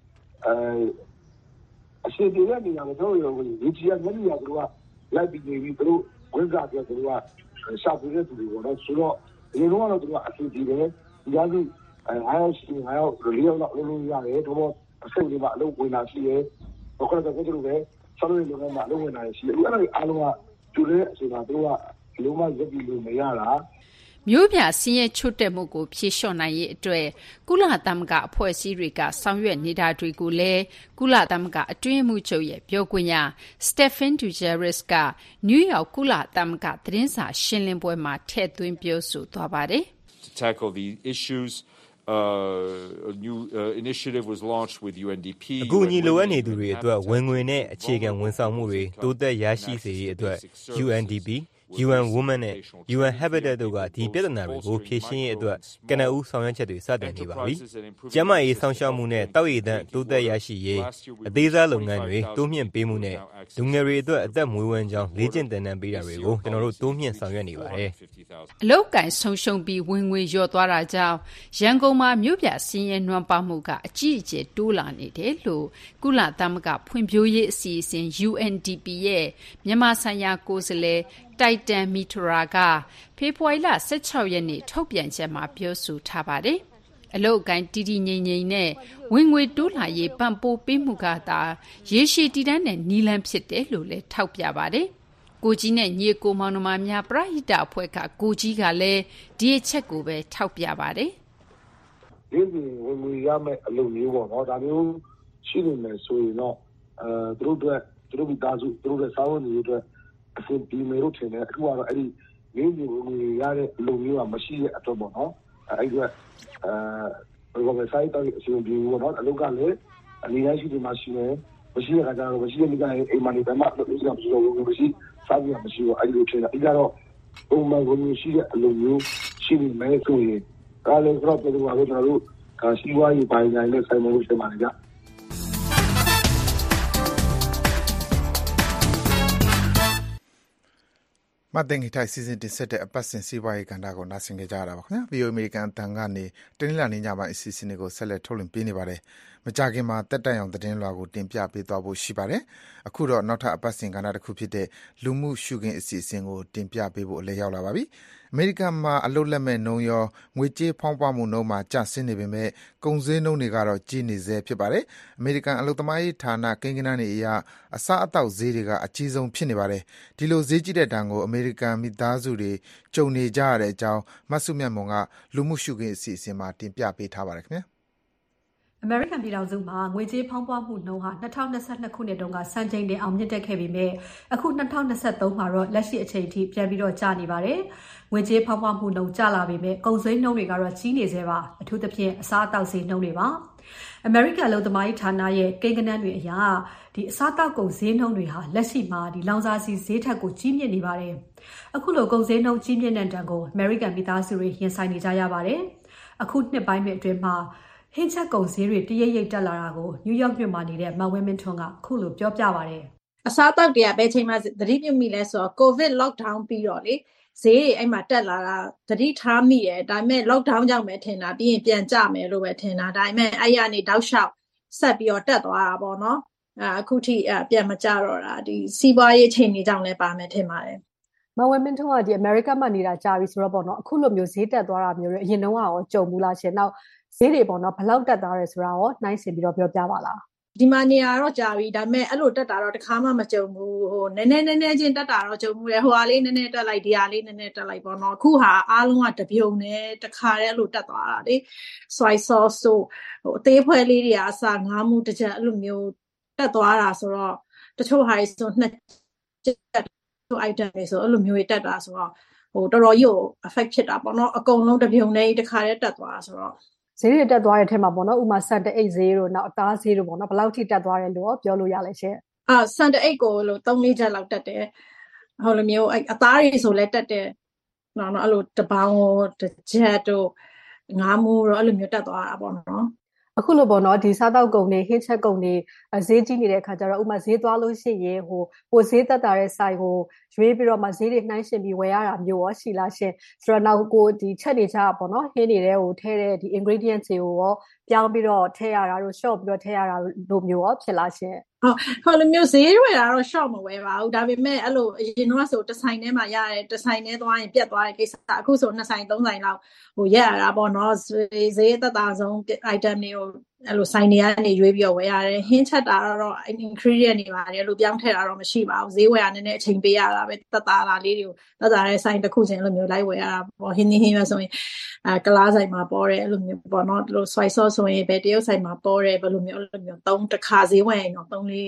အရှိန်တွေနေရာမှာတို့ရောဒီကြီးကမျက်နှာတို့ကလိုက်ပြီးနေပြီးတို့ဝင်ကြတယ်တို့ကရှာဖွေတဲ့သူတွေပေါ့နော်ဆိုတော့ဒီလိုတော့တို့ကအရှိန်တွေဒီကနေ့အားရှိအားရီယောလောက်လုံးရတယ်တို့အစိတ်တွေမှာအလုပ်ဝင်လာရှိရဲဘယ်ကတော့တို့ပဲဆောင်းရီလုံးမှာအလုပ်ဝင်လာရှိအဲ့ဒါအားလုံးကကျူတဲ့အချိန်မှာတို့ကလုံးဝရက်ပြီးလို့မရတာမြို့ပြဆင်းရဲချွတ်တက်မှုကိုဖြေလျှော့နိုင်ရေးအတွက်ကုလသမဂ္ဂအဖွဲ့အစည်းတွေကဆောင်ရွက်နေတာတွေကိုလည်းကုလသမဂ္ဂအတွင်းမှုချုပ်ရဲ့ပြောခွင့်ရ Stephen Dujarric ကနယူးယောက်ကုလသမဂ္ဂသတင်းစာရှင်းလင်းပွဲမှာထည့်သွင်းပြောဆိုသွားပါတယ်။ To tackle the issues a new initiative was launched with UNDP အခုညီလိုအပ်နေသူတွေအတွက်ဝင်ငွေနဲ့အခြေခံဝန်ဆောင်မှုတွေတိုးတက်ရရှိစေရေးအတွက် UNDP UN Women နဲ့ UN Habitat တို့ကဒီပြဿနာတွေကိုဖြေရှင်းရေးအတွက်ကနအူးဆောင်ရွက်ချက်တွေစတင်နေပါပြီ။ကျန်းမာရေးဆောင်ရှောက်မှုနဲ့တောက်ရည်သန့်တိုးတက်ရရှိရေးအသေးစားလုပ်ငန်းတွေတိုးမြင့်ပေးမှုနဲ့လူငယ်တွေအတွက်အသက်မွေးဝမ်းကြောင်းလေ့ကျင့်သင်တန်းပေးတာတွေကိုကျွန်တော်တို့တိုးမြင့်ဆောင်ရွက်နေပါတယ်။အလုတ်ကင်ဆုံးရှုံးပြီးဝင်ငွေလျော့သွားတာကြောင့်ရန်ကုန်မှာမြို့ပြဆင်းရဲနွမ်းပါမှုကအကြီးအကျယ်တိုးလာနေတယ်လို့ကုလသမဂ္ဂဖွံ့ဖြိုးရေးအစီအစဉ် UNDP ရဲ့မြန်မာဆိုင်ရာကိုယ်စားလှယ်တိုက်တန်မီထရာကဖေဖော်ဝါရီလ16ရက်နေ့ထုတ်ပြန်ချက်မှာပြောဆိုထားပါတယ်။အလုတ်ကိုင်းတီတီငိမ့်ငိမ့်နဲ့ဝင်ငွေတိုးလာရေးပံ့ပိုးပေးမှုကသာရေရှည်တည်တံ့တဲ့နီလန်းဖြစ်တယ်လို့လည်းထောက်ပြပါတယ်။ကိုကြီးနဲ့ညီကိုမောင်နှမများပရဟိတအဖွဲ့ကကိုကြီးကလည်းဒီအချက်ကိုပဲထောက်ပြပါတယ်။ဒီဝင်ငွေရမယ့်အလုပ်မျိုးပေါ့နော်ဒါမျိုးရှိနေမယ်ဆိုရင်တော့သူတို့မိသားစုသူတို့ရဲ့စာဝန်တွေအတွက်အဆင်ပြေမယ်လို့ထင်တယ်အခုကတော့အဲ့ဒီငင်းကြီးဝင်ငွေရတဲ့လူမျိုးကမရှိတဲ့အတွက်ပေါ့နော်အဲ့ဒီကဘယ်လိုပဲစိုက်တော့အဆင်ပြေဘူးပေါ့နော်အလုပ်ကလည်းအနေနဲ့ရှိတယ်မရှိတယ်မရှိတဲ့အခါကျတော့မရှိတဲ့မိသားစုအိမ်မှာနေတယ်မှလို့ပြောကြလို့မရှိစားပြမရှိဘူးအဲ့ဒီလိုထင်တယ်အဲ့ဒါတော့ပုံမှန်ဝင်ငွေရှိတဲ့အလုပ်မျိုးရှိနေမယ်ဆိုရင်ဒါလည်းတော့ပြောလို့ကျွန်တော်တို့စီးပွားရေးပိုင်းနဲ့ဆိုင်မှုရှိမှလည်းမတ်တင်ဂီထိုက်စီစဉ်တင်ဆက်တဲ့အပတ်စဉ်စီးပွားရေးကဏ္ဍကိုနားဆင်ကြကြရတာပါခင်ဗျာ။ VOA အမေရိကန်အတန်ကနေတနင်္လာနေ့ညပိုင်းအစီအစဉ်တွေကိုဆက်လက်ထုတ်လွှင့်ပေးနေပါတယ်။မကြခင်မှာတက်တိုင်အောင်သတင်းလွှာကိုတင်ပြပေးသွားဖို့ရှိပါတယ်။အခုတော့နောက်ထပ်အပတ်စဉ်ကဏ္ဍတစ်ခုဖြစ်တဲ့လူမှုရှုခင်းအစီအစဉ်ကိုတင်ပြပေးဖို့အလဲရောက်လာပါပြီ။အမေရိကန်မှာအလုပ်လက်မဲ့နှုန်းရောငွေကြေးဖောင်းပွမှုနှုန်းမှာကျဆင်းနေပေမဲ့ကုန်ဈေးနှုန်းတွေကတော့ကြီးနေဆဲဖြစ်ပါတယ်။အမေရိကန်အလုပ်သမားရေးဌာနကိန်းဂဏန်းတွေအရအစားအသောက်ဈေးတွေကအကြီးဆုံးဖြစ်နေပါတယ်။ဒီလိုဈေးကြီးတဲ့ဒဏ်ကိုအမေရိကန်မိသားစုတွေကြုံနေကြရတဲ့အကြောင်းမဆုမြတ်မွန်ကလူမှုရှုခင်းအစီအစဉ်မှာတင်ပြပေးထားပါတယ်ခင်ဗျာ။အမေရိကန်ပြည်ထောင်စုမှာငွေကြေးဖောင်းပွမှုနှုန်းဟာ2022ခုနှစ်တုန်းကစံချိန်တင်အောင်မြင့်တက်ခဲ့ပေမဲ့အခု2023မှာတော့လက်ရှိအချိန်ထိပြန်ပြီးတော့ကျနေပါတယ်။ငွေကြေးဖောင်းပွမှုနှုန်းကျလာပေမဲ့ကုန်ဈေးနှုန်းတွေကတော့ကြီးနေသေးပါ။အထူးသဖြင့်အစားအသောက်ဈေးနှုန်းတွေပါ။အမေရိကန်အလုပ်သမားရေးဌာနရဲ့ကိန်းဂဏန်းတွေအရဒီအစားအသောက်ကုန်ဈေးနှုန်းတွေဟာလက်ရှိမှာဒီလောင်စာဆီဈေးထက်ကိုကြီးမြင့်နေပါတယ်။အခုလိုကုန်ဈေးနှုန်းကြီးမြင့်တဲ့တန်ကိုအမေရိကန်မိသားစုတွေရင်ဆိုင်နေကြရပါတယ်။အခုနှစ်ပိုင်းအတွင်းမှာဟင်းချက်ကုန်ဈေးတွေတရိပ်ရိပ်တက်လာတာကိုနယူးယောက်မြို့မှာနေတဲ့မဝင်းမင်းထွန်းကခုလိုပြောပြပါတယ်အစားအသောက်တွေကဘယ်ချိန်မှသတိပြုမိလဲဆိုတော့ COVID lockdown ပြီးတော့လေဈေးတွေအဲ့မှာတက်လာတာသတိထားမိတယ်ဒါပေမဲ့ lockdown ကြောင့်ပဲထင်တာပြီးရင်ပြန်ကျမယ်လို့ပဲထင်တာဒါပေမဲ့အဲ့ရနေတောက်လျှောက်ဆက်ပြီးတော့တက်သွားတာပေါ့နော်အခုထိပြန်မကျတော့တာဒီစီးပွားရေးချိန်ကြီးကြောင့်လည်းပါမယ်ထင်ပါတယ်မဝင်းမင်းထွန်းကဒီ America မှာနေတာကြာပြီဆိုတော့ပေါ့နော်အခုလိုမျိုးဈေးတက်သွားတာမျိုးတွေအရင်တုန်းကရောကြုံဘူးလားရှင်နောက်ဈေးတွေပေါ့နော်ဘယ်လောက်တက်သွားတယ်ဆိုတာရောနှိုင်းဆင်ပြီးတော့ပြောပြပါလားဒီမှာနေရာတော့ကြာပြီဒါပေမဲ့အဲ့လိုတက်တာတော့တစ်ခါမှမကြုံဘူးဟိုနည်းနည်းချင်းတက်တာတော့ကြုံမှုတယ်ဟိုဟာလေးနည်းနည်းတက်လိုက်ဒီဟာလေးနည်းနည်းတက်လိုက်ပေါ့နော်အခုဟာအားလုံးကတပြုံနဲ့တစ်ခါတည်းအဲ့လိုတက်သွားတာလေ soy sauce တို့ဟိုအသေးဖွဲလေးတွေကအစားငါးမှုတစ်ချက်အဲ့လိုမျိုးတက်သွားတာဆိုတော့တချို့ဟာတွေဆိုနှစ်ချက်တို့ item တွေဆိုအဲ့လိုမျိုးတက်တာဆိုတော့ဟိုတော်တော်ကြီးကို affect ဖြစ်တာပေါ့နော်အကုန်လုံးတပြုံနဲ့တစ်ခါတည်းတက်သွားတာဆိုတော့ဈေးတွေတက်သွားတဲ့အထက်မှာပေါ့နော်ဥမာစံတအိတ်ဈေးတို့နောက်အသားဈေးတို့ပေါ့နော်ဘယ်လောက်ထိတက်သွားတယ်လို့ပြောလို့ရလဲရှင်စံတအိတ်ကိုလို့3-4ချက်လောက်တက်တယ်ဟိုလိုမျိုးအသားတွေဆိုလဲတက်တယ်နော်အဲ့လိုတပေါင်းတစ်ချက်တို့ငါးမူတော့အဲ့လိုမျိုးတက်သွားတာပေါ့နော်အခုလိုပေါ့နော်ဒီစားတောက်ကုန်တွေဟင်းချက်ကုန်တွေဈေးကြီးနေတဲ့အခါကျတော့ဥမာဈေးသွားလို့ရှိရင်ဟိုပိုဈေးတက်တာတဲ့ဆိုင်ကိုရွေးပြီးတော့မှဈေးတွေနှိုင်းရှင်ပြီးဝယ်ရတာမျိုးရောရှိလားရှင်ဆိုတော့နောက်ကိုဒီချက်နေကြပေါ့နော်ဟင်းနေတဲ့ဟိုထဲတဲ့ဒီ ingredients တွေကိုရောပြောင်းပြီးတော့ထည့်ရတာတို့ short ပြီးတော့ထည့်ရတာတို့မျိုးရောဖြစ်လားရှင်ဟိုလိုမျိုးဈေးဝယ်တာတော့ short မဝယ်ပါဘူးဒါပေမဲ့အဲ့လိုအရင်တော့ဆိုတစ်ဆိုင်ထဲမှာရတယ်တစ်ဆိုင်ထဲသွားရင်ပြတ်သွားတဲ့ကိစ္စအခုဆို2ဆိုင်3ဆိုင်လောက်ဟိုရက်ရတာပေါ့နော်ဈေးသက်သာဆုံး item တွေကိုအဲ့လိုဆိုင်တွေကနေရွေးပြီးတော့ဝယ်ရတယ်ဟင်းချက်တာတော့ ingredient တွေပါတယ်လို့ပြောင်းထည့်တာတော့မရှိပါဘူးဈေးဝယ်ရနည်းနည်းအချိန်ပေးရတာပဲသက်သာတာလေးတွေကိုသက်သာတဲ့ဆိုင်တစ်ခုချင်းအဲ့လိုမျိုးလိုက်ဝယ်ရတာပေါ့ဟင်းရဆိုရင်ကလားဆိုင်မှာပေါ်တယ်အဲ့လိုမျိုးပေါ့နော်လို့ soy sauce ဆိုရင်ဘယ်တရုတ်ဆိုင်မှာပေါ်တယ်ဘယ်လိုမျိုးအဲ့လိုမျိုး3တစ်ခါဈေးဝယ်ရင်တော့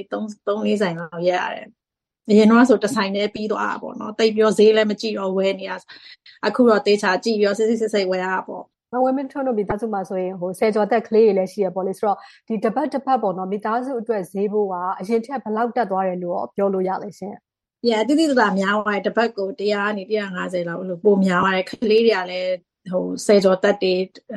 3-4ဆိုင်လောက်ရက်ရတယ်အရင်တော့ဆိုတစ်ဆိုင်နဲ့ပြီးသွားတာပေါ့နော်တိတ်ပြောဈေးလည်းမကြည့်တော့ဝယ်နေရအခုတော့တေချာကြည့်ပြီးစစ်စစ်ဝယ်ရတာပေါ့ဝင်းမင်းထွန်းတို့မိသားစုမှာဆိုရင်ဟိုဆယ်ကျော်သက်ကလေးတွေလည်းရှိရပေါ့လေဆိုတော့ဒီတစ်ပတ်ပေါ့နော်မိသားစုအတွက်ဈေးဘိုးကအရင်ထက်ဘယ်လောက်တက်သွားတယ်လို့ပြောလို့ရလဲရှင်။တိတိကျကျများသွားတယ်တစ်ပတ်ကို100ကနေ150လောက်လို့ပိုများသွားတယ်ကလေးတွေကလည်းဟိုဆယ်ကျော်သက်တွေ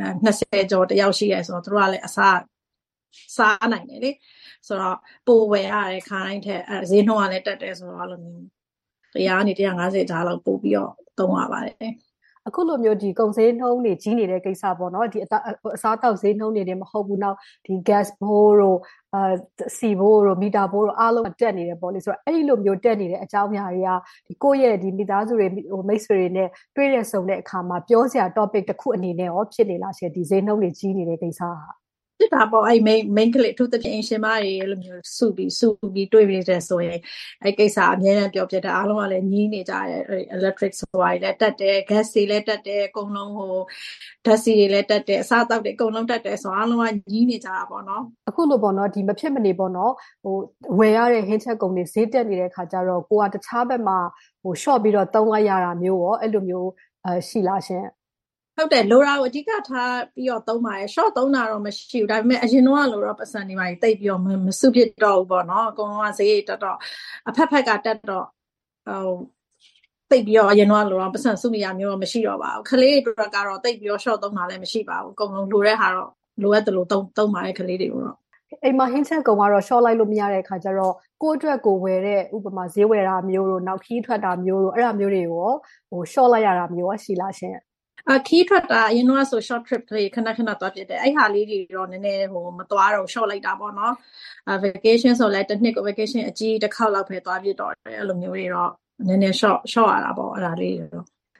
20ကျော်တယောက်ရှိရဲဆိုတော့တို့ကလည်းအစားနိုင်တယ်လေဆိုတော့ပိုဝယ်ရတဲ့ခါတိုင်းထက်ဈေးနှုန်းကလည်းတက်တယ်ဆိုတော့အဲ့လိုမျိုး100ကနေ150ကြားလောက်ပို့ပြီးတော့သုံးရပါတယ်အခုလိုမျိုးဒီကုန်ဈေးနှုန်းတွေကြီးနေတဲ့ကိစ္စပေါ့နော်ဒီအစားအသောက်ဈေးနှုန်းတွေမဟုတ်ဘူးနောက်ဒီ gas ဘိုးတို့စီဘိုးတို့မီတာဘိုးတို့အားလုံးတက်နေတယ်ပေါ့လေဆိုတော့အဲ့ဒီလိုမျိုးတက်နေတဲ့အကြောင်းအရာတွေကဒီကိုယ့်ရဲ့ဒီမိသားစုတွေဟိုမိတ်ဆွေတွေနဲ့တွေ့ရဆုံတဲ့အခါမှာပြောစရာ topic တစ်ခုအနေနဲ့ရောဖြစ်နေလားရှင်ဒီဈေးနှုန်းတွေကြီးနေတဲ့ကိစ္စဟာဖြစ်တာပေါ့အဲ့ main ကလေးသူတပြင်းရှင်မတွေအဲ့လိုမျိုးစုပြီးတွေ့ပြီးတဲ့ဆိုရင်အဲ့ကိစ္စအများနဲ့ပြောပြတဲ့အားလုံးကလည်းညီးနေကြတယ် electric ဆိုတာလည်းတက်တယ် gas တွေလည်းတက်တယ်အကုန်လုံးဟိုဓာတ်ဆီတွေလည်းတက်တယ်အစားအသောက်တွေအကုန်လုံးတက်တယ်ဆိုအားလုံးကညီးနေကြတာပေါ့နော်အခုလိုပေါ့နော်ဒီမဖြစ်မနေပေါ့နော်ဟိုဝယ်ရတဲ့ဟင်းချက်ကုန်တွေဈေးတက်နေတဲ့ခါကျတော့ကိုကတခြားဘက်မှာဟို short ပြီးတော့သုံးလိုက်ရတာမျိုးရောအဲ့လိုမျိုးရှိလားရှင်ဟုတ်တယ်လိုရာကိုအဓိကထားပြီးတော့သုံးပါတယ် short သုံးတာတော့မရှိဘူးဒါပေမဲ့အရင်တော့လိုတော့ပတ်စံနေပါတိတ်ပြီးတော့မစုဖြစ်တော့ဘူးပေါ့နော်အကုန်လုံးကဈေးတက်တော့အဖက်တက်တော့ဟိုတိတ်ပြီးတော့အရင်တော့လိုတော့ပတ်စံစုနေရမျိုးတော့မရှိတော့ပါဘူးခလေးတွေကတော့တိတ်ပြီးတော့ short သုံးတာလည်းမရှိပါဘူးအကုန်လုံးလိုတဲ့ဟာတော့လိုအပ်တယ်လို့သုံးပါတယ်ခလေးတွေကိုတော့အိမ်မှာဟင်းချက်ကုန်ကတော့ short လိုက်လို့မရတဲ့အခါကျတော့ကိုယ့်အတွက်ကိုဝယ်တဲ့ဥပမာဈေးဝယ်တာမျိုးတို့နောက်ခီးထွက်တာမျိုးတို့အဲ့ဒါမျိုးတွေကိုဟို short လိုက်ရတာမျိုးရှိလားရှင်ခီးထွက်တာအရင်တော့ဆို short trip လေးခဏသွားပြတယ်အဲ့ဟာလေးတွေတော့နည်းနည်းဟိုမသွားတော့ short လိုက်တာပေါ့နော်vacation ဆိုလဲတစ်နှစ်ကို vacation အကြီးတစ်ခေါက်လောက်ပဲသွားပြတော့တယ်အဲ့လိုမျိုးတွေတော့နည်းနည်း short ရတာပေါ့အဲ့ဒါလေးတွေတော့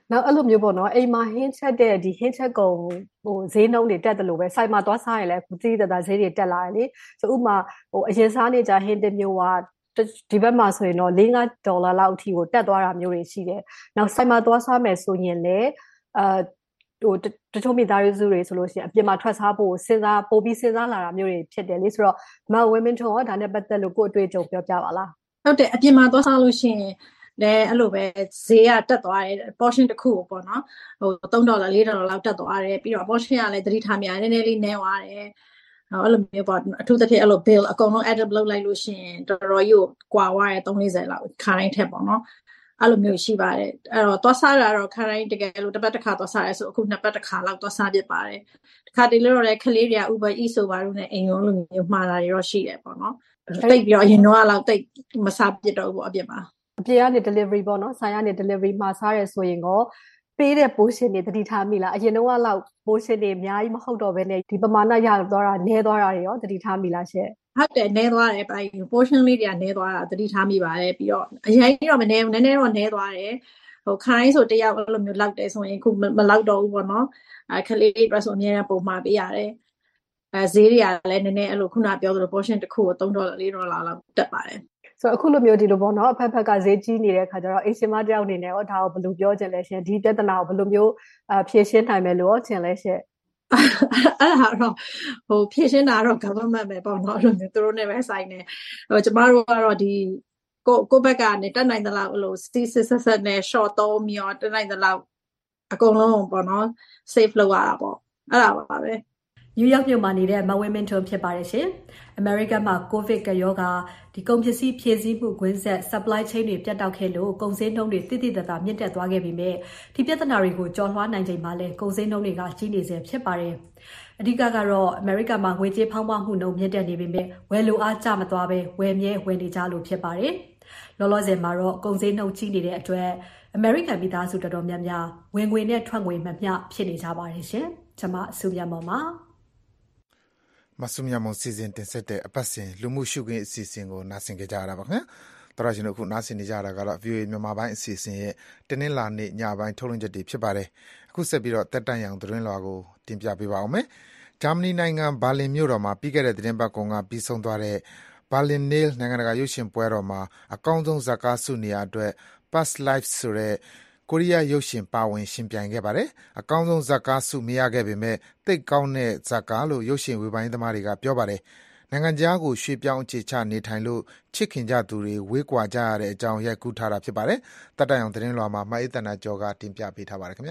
နောက်အဲ့လိုမျိုးပေါ့နော်အိမ်မှာဟင်းချက်တဲ့ဒီဟင်းချက်ကုန်ဈေးနှုန်းတွေတက်တယ်လို့ပဲစိုက်မှာသွားစားရင်လည်းသိသိသာဈေးတွေတက်လာတယ်လေဆိုဥမာအရင်စားနေကြဟင်းတစ်မျိုးကဒီဘက်မှာဆိုရင်တော့$5လောက်အထိကိုတက်သွားတာမျိုးတွေရှိတယ်နောက်စိုက်မှာသွားစားမယ်ဆိုရင်လည်းတချို့မိသားစုတွေဆိုလို့ရှိရင်အပြင်မှာထွက်စားဖို့ပိုပြီးစဉ်းစားလာတာမျိုးတွေဖြစ်တယ်လေဆိုတော့မဝင်းမင်းထုံရောဒါနဲ့ပတ်သက်လို့ကိုယ့်အတွေ့အကြုံပြောပြပါလားဟုတ်တယ်အပြင်မှာသွားစားလို့ရှိရင်လည်းအဲ့လိုပဲဈေးကတက်သွားတယ် portion တစ်ခုကိုပေါ့နော်$3 $4လောက်တက်သွားတယ်ပြီးတော့ portion ကလည်းသတိထားမိရတယ်နည်းနည်းလေးနည်းသွားတယ်အဲ့လိုမျိုးပေါ့အထူးသဖြင့်အဲ့လို bill အကုန်လုံး add up လုပ်လိုက်လို့ရှိရင်တော်တော်ကြီးကိုကွာသွားတယ်$3-40လောက်ခါတိုင်းထက်ပေါ့နော်အဲ့လိုမျိုးရှိပါတယ်အဲ့တော့သွားစားတာတော့ခါတိုင်းတကယ်လို့တစ်ပတ်တစ်ခါသွားစားရဲဆိုအခုနှစ်ပတ်တစ်ခါလောက်သွားစားပြပါတယ်တစ်ခါတလေတော့လည်းကလေးတွေက Uber Eats ဆိုပါလို့နဲ့အိမ်ရောလိုမျိုးမှားတာတွေတော့ရှိတယ်ပေါ့နော်တိတ်ပြီးတော့အရင်တော့လောက်တိတ်မစားပြတော့ဘူးအပြင်မှာအပြင်ကနေ delivery ပေါ့နော်ဆိုင်ကနေ delivery မှာစားရဲဆိုရင်ကိုပေးတဲ့ portion တွေတတိထားမိလားအရင်တော့လောက် portion တွေအများကြီးမဟုတ်တော့ဘဲနဲ့ဒီပမာဏရသွားတာနည်းသွားတာတွေရောတတိထားမိလားရှင့်ဟုတ်တယ်နည်းသွားတယ်portion လေးတွေကနည်းသွားတာတတိထားမိပါတယ်ပြီးတော့အရင်တော့မနည်းဘူးနည်းနည်းတော့နည်းသွားတယ်ခိုင်းဆိုတယောက်အဲ့လိုမျိုးလောက်တယ်ဆိုရင်ခုမလောက်တော့ဘူးပေါ့နော်ခလေးတွေအတွက်ဆိုအများနဲ့ပုံမှာပေးရတယ်ဈေးတွေကလည်းနည်းနည်းအဲ့လိုခုနပြောသလို portion တစ်ခုကို$3 $4လောက်တက်ပါတယ်ဆိုအခုလိုမျိုးဒီလိုပေါ့နော်အဖက်ဖက်ကဈေးကြီးနေတဲ့ခါကျတော့အိမ်ရှင်မတယောက်အနေနဲ့ရောဒါကိုဘယ်လိုပြောချင်လဲရှင်ဒီပြဿနာကိုဘယ်လိုမျိုးဖြေရှင်းနိုင်မယ်လို့ထင်လဲရှင်အဲ့ဒါတော့ဖြေရှင်းတာတော့ government ပဲပေါ့နော်အဲ့လိုမျိုးသူတို့နဲ့ပဲဆိုင်နေကျမတို့ကတော့ဒီကိုဘက်ကနေတက်နိုင်သလောက်အဲ့လိုစစ်နဲ့ short သုံးပြီးတော့တက်နိုင်သလောက်အကုန်လုံးပေါ့နော် safe လုပ်ရတာပေါ့အဲ့ဒါပါပဲနယူးယောက်မြို့မှာနေတဲ့မဝင်းမင်းထွန်းဖြစ်ပါတယ်ရှင်။ American မှာ COVID ကရောဂါဒီကုန်ပစ္စည်းဖြည့်ဆည်းမှုကွင်းဆက် supply chain တွေပြတ်တောက်ခဲ့လို့ကုန်စည်နှုန်းတွေတိတိတသာမြင့်တက်သွားခဲ့ပြီးမြဲဒီပြဿနာတွေကိုကျော်လွှားနိုင်ချိန်မှာလည်းကုန်စည်နှုန်းတွေကကြီးနေစေဖြစ်ပါတယ်။အဓိကကတော့ American မှာငွေကြေးဖောင်းပွားမှုနှုန်းမြင့်တက်နေပြီးမြဲဝယ်လိုအားကျမသွားပဲဝယ်မြဲဝယ်နေကြလို့ဖြစ်ပါတယ်။လောလောဆယ်မှာတော့ကုန်စည်နှုန်းကြီးနေတဲ့အတွက် American မိသားစုတော်တော်များများဝင်ငွေနဲ့ထွက်ငွေမမျှဖြစ်နေကြပါတယ်ရှင်။ကျွန်မစုမြတ်မောင်ပါမဆုမြတ်မုံစီစဉ်တင်ဆက်တဲ့အပတ်စဉ်လူမှုရှုခင်းအစီအစဉ်ကိုနားဆင်ကြရတာပါခင်ဗျာတော်တော်ရှင်တို့ခုနားဆင်နေကြတာကတော့ VOA မြန်မာပိုင်းအစီအစဉ်ရဲ့တနင်္လာနေ့ညပိုင်းထုတ်လွှင့်ချက်တွေဖြစ်ပါတယ်အခုဆက်ပြီးတော့တက်တန့်ရောင်သတင်းလွှာကိုတင်ပြပေးပါအောင်မယ်ဂျာမနီနိုင်ငံဘာလင်မြို့တော်မှာပြီးခဲ့တဲ့သတင်းပတ်ကုန်ကပြီးဆုံးသွားတဲ့ Berlin Nail နိုင်ငံတကာရုပ်ရှင်ပွဲတော်မှာအကောင်းဆုံးဇာတ်ကားဆုနေရာအတွက် Past Lives ဆိုတဲ့ကိုရီးယားရုပ်ရှင်ပါဝင်ရှင်ပြိုင်ခဲ့ပါတယ်။အကောင်းဆုံးဇာတ်ကားဆုမရခဲ့ပေမဲ့သိပ်ကောင်းတဲ့ဇာတ်ကားလို့ရုပ်ရှင်ဝေဖန်သမားတွေကပြောပါတယ်။နိုင်ငံခြားကိုရွှေ့ပြောင်းအခြေချနေထိုင်လို့ချစ်ခင်ကြသူတွေဝေးကွာကြရတဲ့အကြောင်းရိုက်ကူးထားတာဖြစ်ပါတယ်။တတ်တန်အောင်သတင်းလွှာမှာမအေးတနာကျော်ကတင်ပြပေးထားပါတယ်ခင်ဗျာ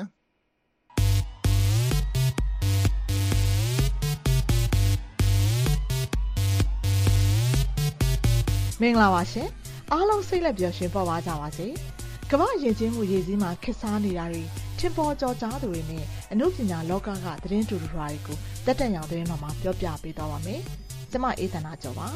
။မင်္ဂလာပါရှင်။အားလုံးစိတ်လက်ပျော်ရွှင်ပေါ်ပါကြပါစေ။ကမ္ဘာယဉ်ကျေးမှုရည်စည်းမှာခက်စားနေတာတွေထင်ပေါ်ကျော်ကြားသူတွေနဲ့အနုပညာလောကကသတင်းတူတူတွေကိုတက်တက်ရောင်သတင်းတော်မှာပြောပြပေးသွားပါမယ်။ကျွန်မအေးသနာကျော်ပါ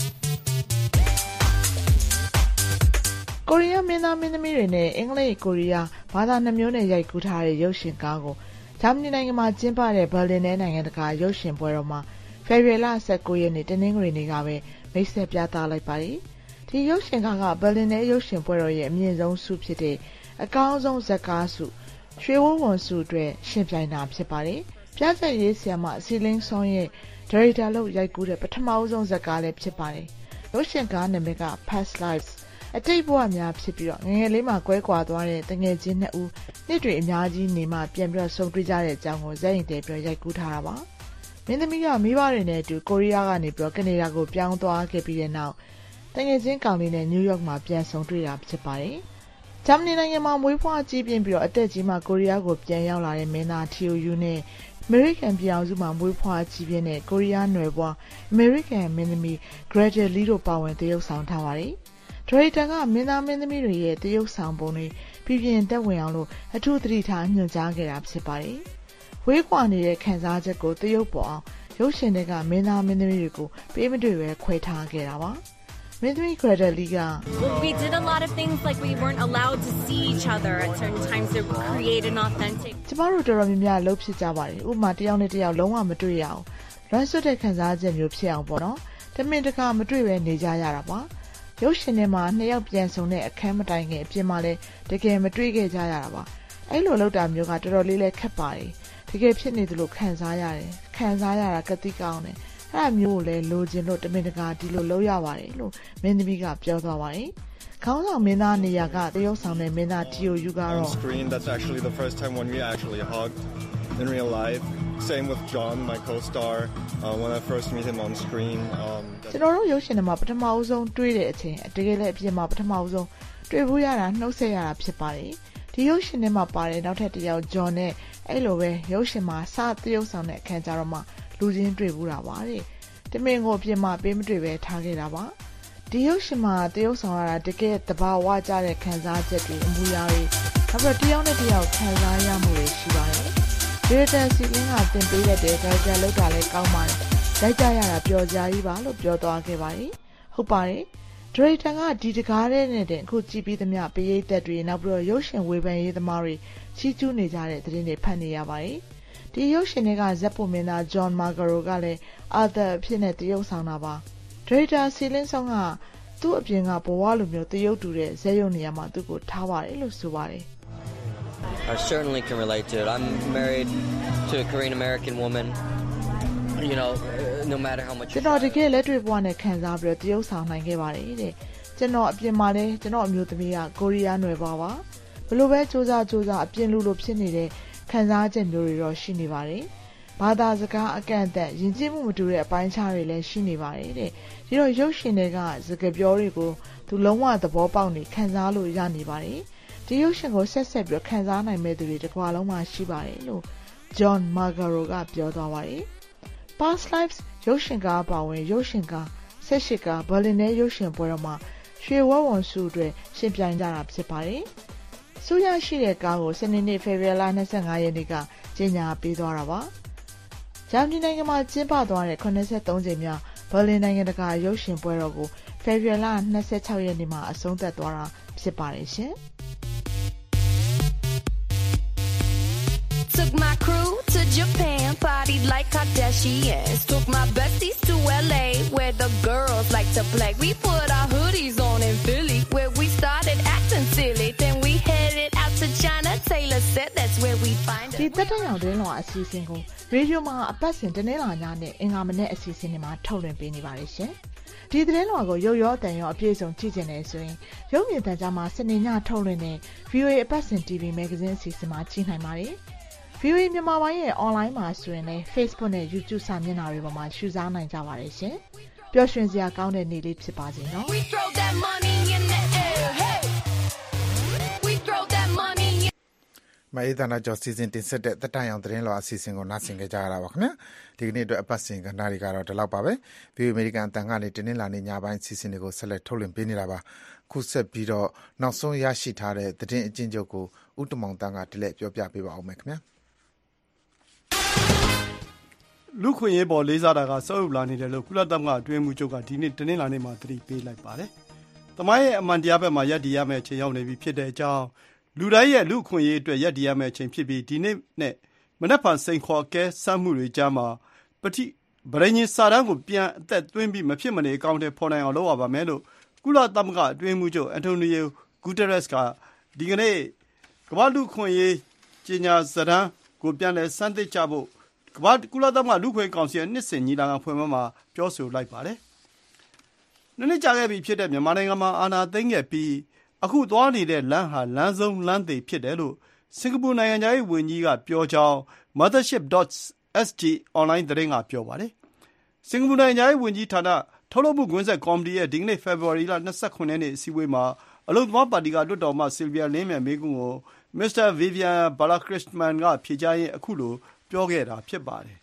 ။ကိုရီးယားမင်းသားမင်းသမီးတွေနဲ့အင်္ဂလိပ်ကိုရီးယားဘာသာနှစ်မျိုးနဲ့ရိုက်ကူးထားတဲ့ရုပ်ရှင်ကားကိုဂျာမနီနိုင်ငံမှာကျင်းပတဲ့ဘာလင်နယ်နိုင်ငံတကာရုပ်ရှင်ပွဲတော်မှာဖေဖော်ဝါရီလ19ရက်နေ့တနင်္ဂနွေနေ့ကပဲမိတ်ဆက်ပြသလိုက်ပါတယ်။ဒီရုပ်ရှင်ကားကဘာလင်နယ်ရုပ်ရှင်ပွဲတော်ရဲ့အမြင့်ဆုံးဆုဖြစ်တဲ့အကောင်းဆုံးဇာတ်ကားဆုရွှေဝန်းဝန်ဆုအတွက်ရှင်ပြိုင်တာဖြစ်ပါတယ်။ပြဆက်ရေးဆရာမစီလင်းဆောင်းရဲ့ဒါရိုက်တာလုပ်ရိုက်ကူးတဲ့ပထမဆုံးဇာတ်ကားလည်းဖြစ်ပါတယ်။ရုပ်ရှင်ကားနာမည်က Past Lives အတိတ်ဘဝများဖြစ်ပြီးတော့ငယ်ငယ်လေးမှာကွဲကွာသွားတဲ့တငယ်ချင်းနှစ်ဦးနှစ်တွေအများကြီးနေမှပြန်ပြီးတော့ဆုံတွေ့ကြတဲ့အကြောင်းကိုဇာတ်ရင်တဲပြောရိုက်ကူးထားတာပါ။မင်းသမီးကမိဘတွေနဲ့အတူကိုရီးယားကနေပြီးတော့ကနေဒါကိုပြောင်းသွားခဲ့ပြီးတဲ့နောက်တငယ်ချင်းကောင်လေးနဲ့နယူးယောက်မှာပြန်ဆုံတွေ့တာဖြစ်ပါတယ်။ဂျာမနီနိုင်ငံမှာမွေးဖွားကြီးပြင်းပြီးတော့အသက်ကြီးမှကိုရီးယားကိုပြန်ရောက်လာတဲ့မင်းသားထီယိုယူနဲ့အမေရိကန်ပြည်အောင်စုမှာမွေးဖွားကြီးပြင်းတဲ့ကိုရီးယားနွယ်ဘွားအမေရိကန်မင်းသမီး Greta Lee တို့ပါဝင်သရုပ်ဆောင်ထားပါတယ်။ဒရိုက်တာကမင်းသားမင်းသမီးတွေရဲ့သရုပ်ဆောင်ပုံတွေပြည်ပြင်းသက်ဝင်အောင်လို့အထူးသတိထားညွှန်ကြားခဲ့တာဖြစ်ပါတယ်။ဝေးကွာနေတဲ့ခံစားချက်ကိုသရုပ်ပေါ်အောင်ရုပ်ရှင်တွေကမင်းသားမင်းသမီးတွေကိုပေးမတွေ့ပဲခွဲထားခဲ့တာပါ။မင်းသမီး Greta Lee က We did a lot of things like we weren't allowed to see each other at certain times to create an authentic ကျမတို့တော်တော်များများလှုပ်ဖြစ်ကြပါတယ်ဥပမာတယောက်နဲ့တယောက်လုံးဝမတွေ့ရအောင်လွမ်းဆွတ်တဲ့ခံစားချက်မျိုးဖြစ်အောင်ပေါ့နော်တမင်တကာမတွေ့ပဲနေကြရတာပါရုပ်ရှင်ထဲမှာနှစ်ယောက်ပြန်ဆုံတဲ့အခန်းမတိုင်ခင်အပြင်မှာလည်းတကယ်မတွေ့ခဲ့ကြရတာပါအဲ့လိုလောက်တာမျိုးကတော်တော်လေးလဲခက်ပါတယ်တကယ်ဖြစ်နေတယ်လို့ခံစားရတယ်ခံစားရတာကတိကောင်းတယ်အဲ့အမျိုးကိုလဲလိုချင်လို့တမင်တကာဒီလိုလုပ်ရပါတယ်လို့မင်းသမီးကပြောသွားပါတယ်ခေါင်းဆောင်မင်းသားနေရာကတရုတ်ဆောင်တဲ့မင်းသား TOU ကတော့ screen that's actually the first time when we actually hugged in real life same with John my co-star when I first meet him on screen ကျွန်တော်တို့ရုပ်ရှင်ထဲမှာပထမဦးဆုံးတွေ့တဲ့အချိန်တကယ်လည်းအပြင်မှာပထမဦးဆုံးတွေ့ဖို့ရတာနှုတ်ဆက်ရတာဖြစ်ပါတယ်ဒီရုပ်ရှင်ထဲမှာပါတယ်နောက်ထပ်တစ်ယောက် John နဲ့အဲ့လိုပဲရုပ်ရှင်မှာစတရုတ်ဆောင်တဲ့အခန်းကြတော့မှလူချင်းတွေ့ဘူးတာပါတဲ့တမင်ကိုအပြင်မှာပေးမတွေ့ပဲထားခဲ့တာပါဒီရုပ်ရှင်မှာတရုတ်ဆောင်ရတာတကယ်တဘာဝကြတဲ့ခံစားချက်တွေအမှုရာတွေနောက်ပြီးတယောက်နဲ့တယောက်ခံစားရမှုတွေရှိပါတယ်ဒီတန်စီလင်းကတင်ပေးတဲ့ဒါကြလောက်တာလည်းကောင်းပါတယ်လိုက်ကြရတာပျော်ကြကြီးပါလို့ပြောသွားခဲ့ပါတယ်ဟုတ်ပါတယ်ဒရိုက်တာကဒီတကားတဲ့နဲ့တင်အခုကြည့်ပြီးသမျှပရိသတ်တွေနောက်ပြီးတော့ရုပ်ရှင်ဝေဖန်ရေးသမားတွေချီးကျူးနေကြတဲ့သတင်းတွေဖတ်နေရပါတယ်ဒီရုပ်ရှင်တွေကဇက်ပုံမင်းသား John Magaro ကလည်းအာသာအဖြစ်နဲ့တရုတ်ဆောင်တာပါဒရိုက်တာစီလင်းဆောင်ကသူ့အပြင်ကဘဝလိုမျိုးတရုတ်တူတဲ့ဇက်ရုံနေရာမှာသူ့ကိုထားပါတယ်လို့ဆိုပါတယ် I certainly can relate to it. I'm married to a Korean American woman. You know, no matter how much ကျွန်တော်တကယ်လက်တွေ့ဘဝနဲ့ခံစားပြီးတရုတ်ဆောင်နိုင်ခဲ့ပါတယ်တဲ့ကျွန်တော်အပြင်မှာလည်းကျွန်တော်အမျိုးသမီးကကိုရီးယားနွယ်ပါဘလို့ပဲစူးစမ်းအပြင်လူလိုဖြစ်နေတဲ့ခံစားချက်မျိုးတွေတော့ရှိနေပါတယ်ဘာသာစကားအကန့်အသတ်ယဉ်ကျေးမှုမတူတဲ့အပိုင်းခြားတွေလည်းရှိနေပါတယ်တဲ့ဒီတော့ရုပ်ရှင်တွေကစကားပြောတွေကိုသူလုံးဝသဘောပေါက်နေခံစားလို့ရနေပါတယ်ဒီရုပ်ရှင်ကိုဆက်ပြီးခံစားနိုင်မဲ့သူတွေတစ်ခွာလုံးမှာရှိပါတယ်လို့ John Magaro ကပြောသွားပါတယ် Past Lives ရုပ်ရှင်ကားပါဝင်ရုပ်ရှင်ကား18ကားဘာလင်နယ်ရုပ်ရှင်ပွဲတော်မှာရွှေဝဝွန်စုအတွက်ရှင်ပြိုင်ကြတာဖြစ်ပါတယ်။စုရရှိတဲ့ကားကိုစနေနေ့ဖေဖော်ဝါရီ25ရက်နေ့ကကြေညာပေးသွားတာပါ။ဂျာမနီနိုင်ငံမှာကျင်းပသွားတဲ့83ကြိမ်မြောက်ဘာလင်နိုင်ငံတကာရုပ်ရှင်ပွဲတော်ကိုဖေဖော်ဝါရီ26ရက်နေ့မှာအဆုံးသတ်သွားတာဖြစ်ပါတယ်ရှင်။ Took my crew to Japan, partied like Kardashians. Took my besties to LA, where the girls like to play. We put our hoodies on in Philly, where we started acting silly. Then we headed out to China. Taylor said that's where we find it. ဒီတက်တရောင်တွင်လောအစီအစဉ်ကိုရေဒီယိုမှာအပတ်စဉ်တနင်္လာညနဲ့အင်္ဂါမနေ့အစီအစဉ်တွေမှာထုတ်လွှင့်ပေးနေပါတယ်ရှင်။ဒီသတင်းလွှာကိုရုပ်ရောအတန်ရောအပြည့်အစုံကြည့်ချင်တယ်ဆိုရင်ရုပ်မြင်သံကြားမှာစနေညထုတ်လွှင့်တဲ့ VOA အပတ်စဉ် TV Magazine အစီအစဉ်မှာကြည့်နိုင်ပါတယ်။ VOA မြန်မာပိုင်းရဲ့ online မှာဆိုရင်လည်း Facebook နဲ့ YouTube စာမျက်နှာတွေပေါ်မှာရှုစားနိုင်ကြပါတယ်ရှင်။ပျော်ရွှင်စရာကောင်းတဲ့နေ့လေးဖြစ်ပါစေနော်။ We throw that money in the air, hey. We throw that money in မအေးတနာကျော်စီစဉ်တင်ဆက်တဲ့တက်တန်ရောင်သတင်းလောအစီအစဉ်ကိုနားဆင်ကြကြရတာပါခင်ဗျာဒီကနေ့အတွက်အပတ်စဉ်ကဏ္ဍတွေကတော့ဒီလောက်ပါပဲဗီအိုအေအမေရိကန်အတန်ကနေတင်းလာနေညပိုင်းစီစဉ်တွေကိုဆက်လက်ထုတ်လွှင့်ပေးနေတာပါခုဆက်ပြီးတော့နောက်ဆုံးရရှိထားတဲ့သတင်းအကျဉ်းချုပ်ကိုဥတမောင်တန်းကတလက်ပြောပြပေးပါအောင်မယ်ခင်ဗျာလူခွင့်ရေးပေါ်လေးစားတာကစောက်လာနေတယ်လို့ကုလသမဂ္ဂအတွင်းမှုချုပ်ကဒီနေ့တင်းလာနေမှာသတိပေးလိုက်ပါတယ်။တမိုင်းရဲ့အမှန်တရားဘက်မှာယက်တည်ရမယ့်အချိန်ရောက်နေပြီဖြစ်တဲ့အကြောင်းလူတိုင်းရဲ့လူခွင့်ရေးအတွက်ယက်တည်ရမယ့်အချိန်ဖြစ်ပြီးဒီနေ့နဲ့မနက်ဖြန်စိန်ခေါ်ကဲစမ်းမှုတွေကြားမှာပဋိညာဉ်စာတမ်းကိုပြန်အသက်သွင်းပြီးမဖြစ်မနေအကောင့်ထဲပေါ်နိုင်အောင်လုပ်ရပါမယ်လို့ကုလသမဂ္ဂအတွင်းမှုချုပ်အန်တိုနီယိုဂူတရက်စ်ကဒီကနေ့ကမ္ဘာလူခွင့်ရေးကြေညာစာတမ်းကိုပြန်လည်စမ်းသစ်ကြဖို့ကုလသမဂ္ဂလူ့ခွင့်ကောင်စီရဲ့နှစ်စဉ်ညီလာခံဖွင့်ပွဲမှာပြောဆိုလိုက်ပါတယ်။နှစ်ကြာခဲ့ပြီဖြစ်တဲ့မြန်မာနိုင်ငံမှာအာဏာသိမ်းခဲ့ပြီးအခုသွားနေတဲ့လမ်းဟာလမ်းဆုံးလမ်းသေဖြစ်တယ်လို့စင်ကာပူနိုင်ငံသားရေးဝန်ကြီးကပြောကြောင်း Mothership.sg အွန်လိုင်းသတင်းကပြောပါတယ်။စင်ကာပူနိုင်ငံသားရေးဝန်ကြီးဌာနထုတ်လုပ်မှုကွင်းဆက်ကော်မတီရဲ့ဒီကနေ့ဖေဖော်ဝါရီလ29ရက်နေ့အစည်းအဝေးမှာအလုပ်သမားပါတီကလွှတ်တော်မှဆီလ်ဗီယာလင်းမြန်မေးခွန်းကိုမစ္စတာဗီဗီယန်ဘာလာခရစ်မန်ကဖြေကြားရင်းအခုလိုပြောခဲ့တာဖြစ်ပါတယ်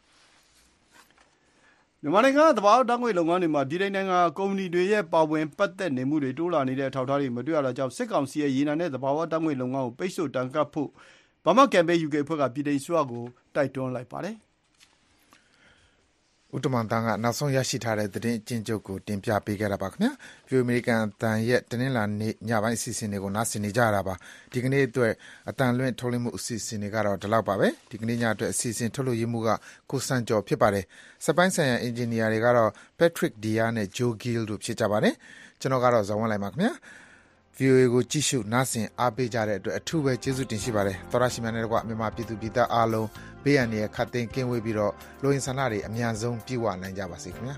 ။မြန်မာနိုင်ငံကသဘာဝဓာတ်ငွေ့လုပ်ငန်းတွေမှာပြည်ထောင်နိုင်ငံကုမ္ပဏီတွေရဲ့ပါဝင်ပတ်သက်နေမှုတွေတိုးလာနေတဲ့အထောက်အထားတွေမတွေ့ရတာကြောင့်စစ်ကောင်စီရဲ့ရေနံနဲ့သဘာဝဓာတ်ငွေ့လုပ်ငန်းကိုပိတ်ဆို့တန်ခတ်ဖို့ဘာမကန်ဘေး UK အဖွဲ့ကပြည်ထောင်စုကိုတိုက်တွန်းလိုက်ပါတယ်။ဥတမန်တန်းကနောက်ဆုံးရရှိထားတဲ့သတင်းအကျဉ်းချုပ်ကိုတင်ပြပေးခဲ့တာပါခင်ဗျာ။ဗီအိုအေအမေရိကန်အတန်ရဲ့တင်းလာနေ့ညပိုင်းအစီအစဉ်တွေကိုနားဆင်နေကြရတာပါ။ဒီကနေ့အတွက်အတန်လွင့်ထုတ်လွှင့်မှုအစီအစဉ်တွေကတော့ဒီလောက်ပါပဲ။ဒီကနေ့ညအတွက်အစီအစဉ်ထုတ်လွှင့်ရေးမှုကကိုစံကျော်ဖြစ်ပါတယ်။စက်ပိုင်းဆိုင်ရာအင်ဂျင်နီယာတွေကတော့ Patrick Dia နဲ့ Joe Gill တို့ဖြစ်ကြပါတယ်။ကျွန်တော်ကတော့ဇော်ဝင်းလိုက်ပါခင်ဗျာ။ VOA ကိုကြည့်ရှုနားဆင်အားပေးကြတဲ့အတွက်အထူးပဲကျေးဇူးတင်ရှိပါတယ်သောရရှိများနဲ့ကွာမြန်မာပြည်သူပြည်သားအားလုံးဘေးရန်ရဲ့ခတ်သိမ်းကင်းဝေးပြီးတော့လိုရင်းဆန္ဒတွေအများဆုံးပြည့်ဝနိုင်ကြပါစေခင်ဗျာ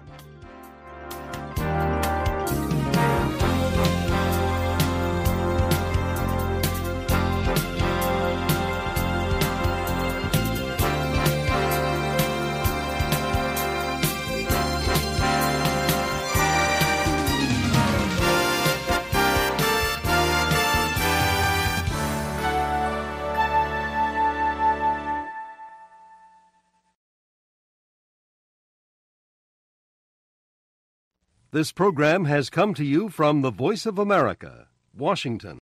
This program has come to you from the Voice of America, Washington.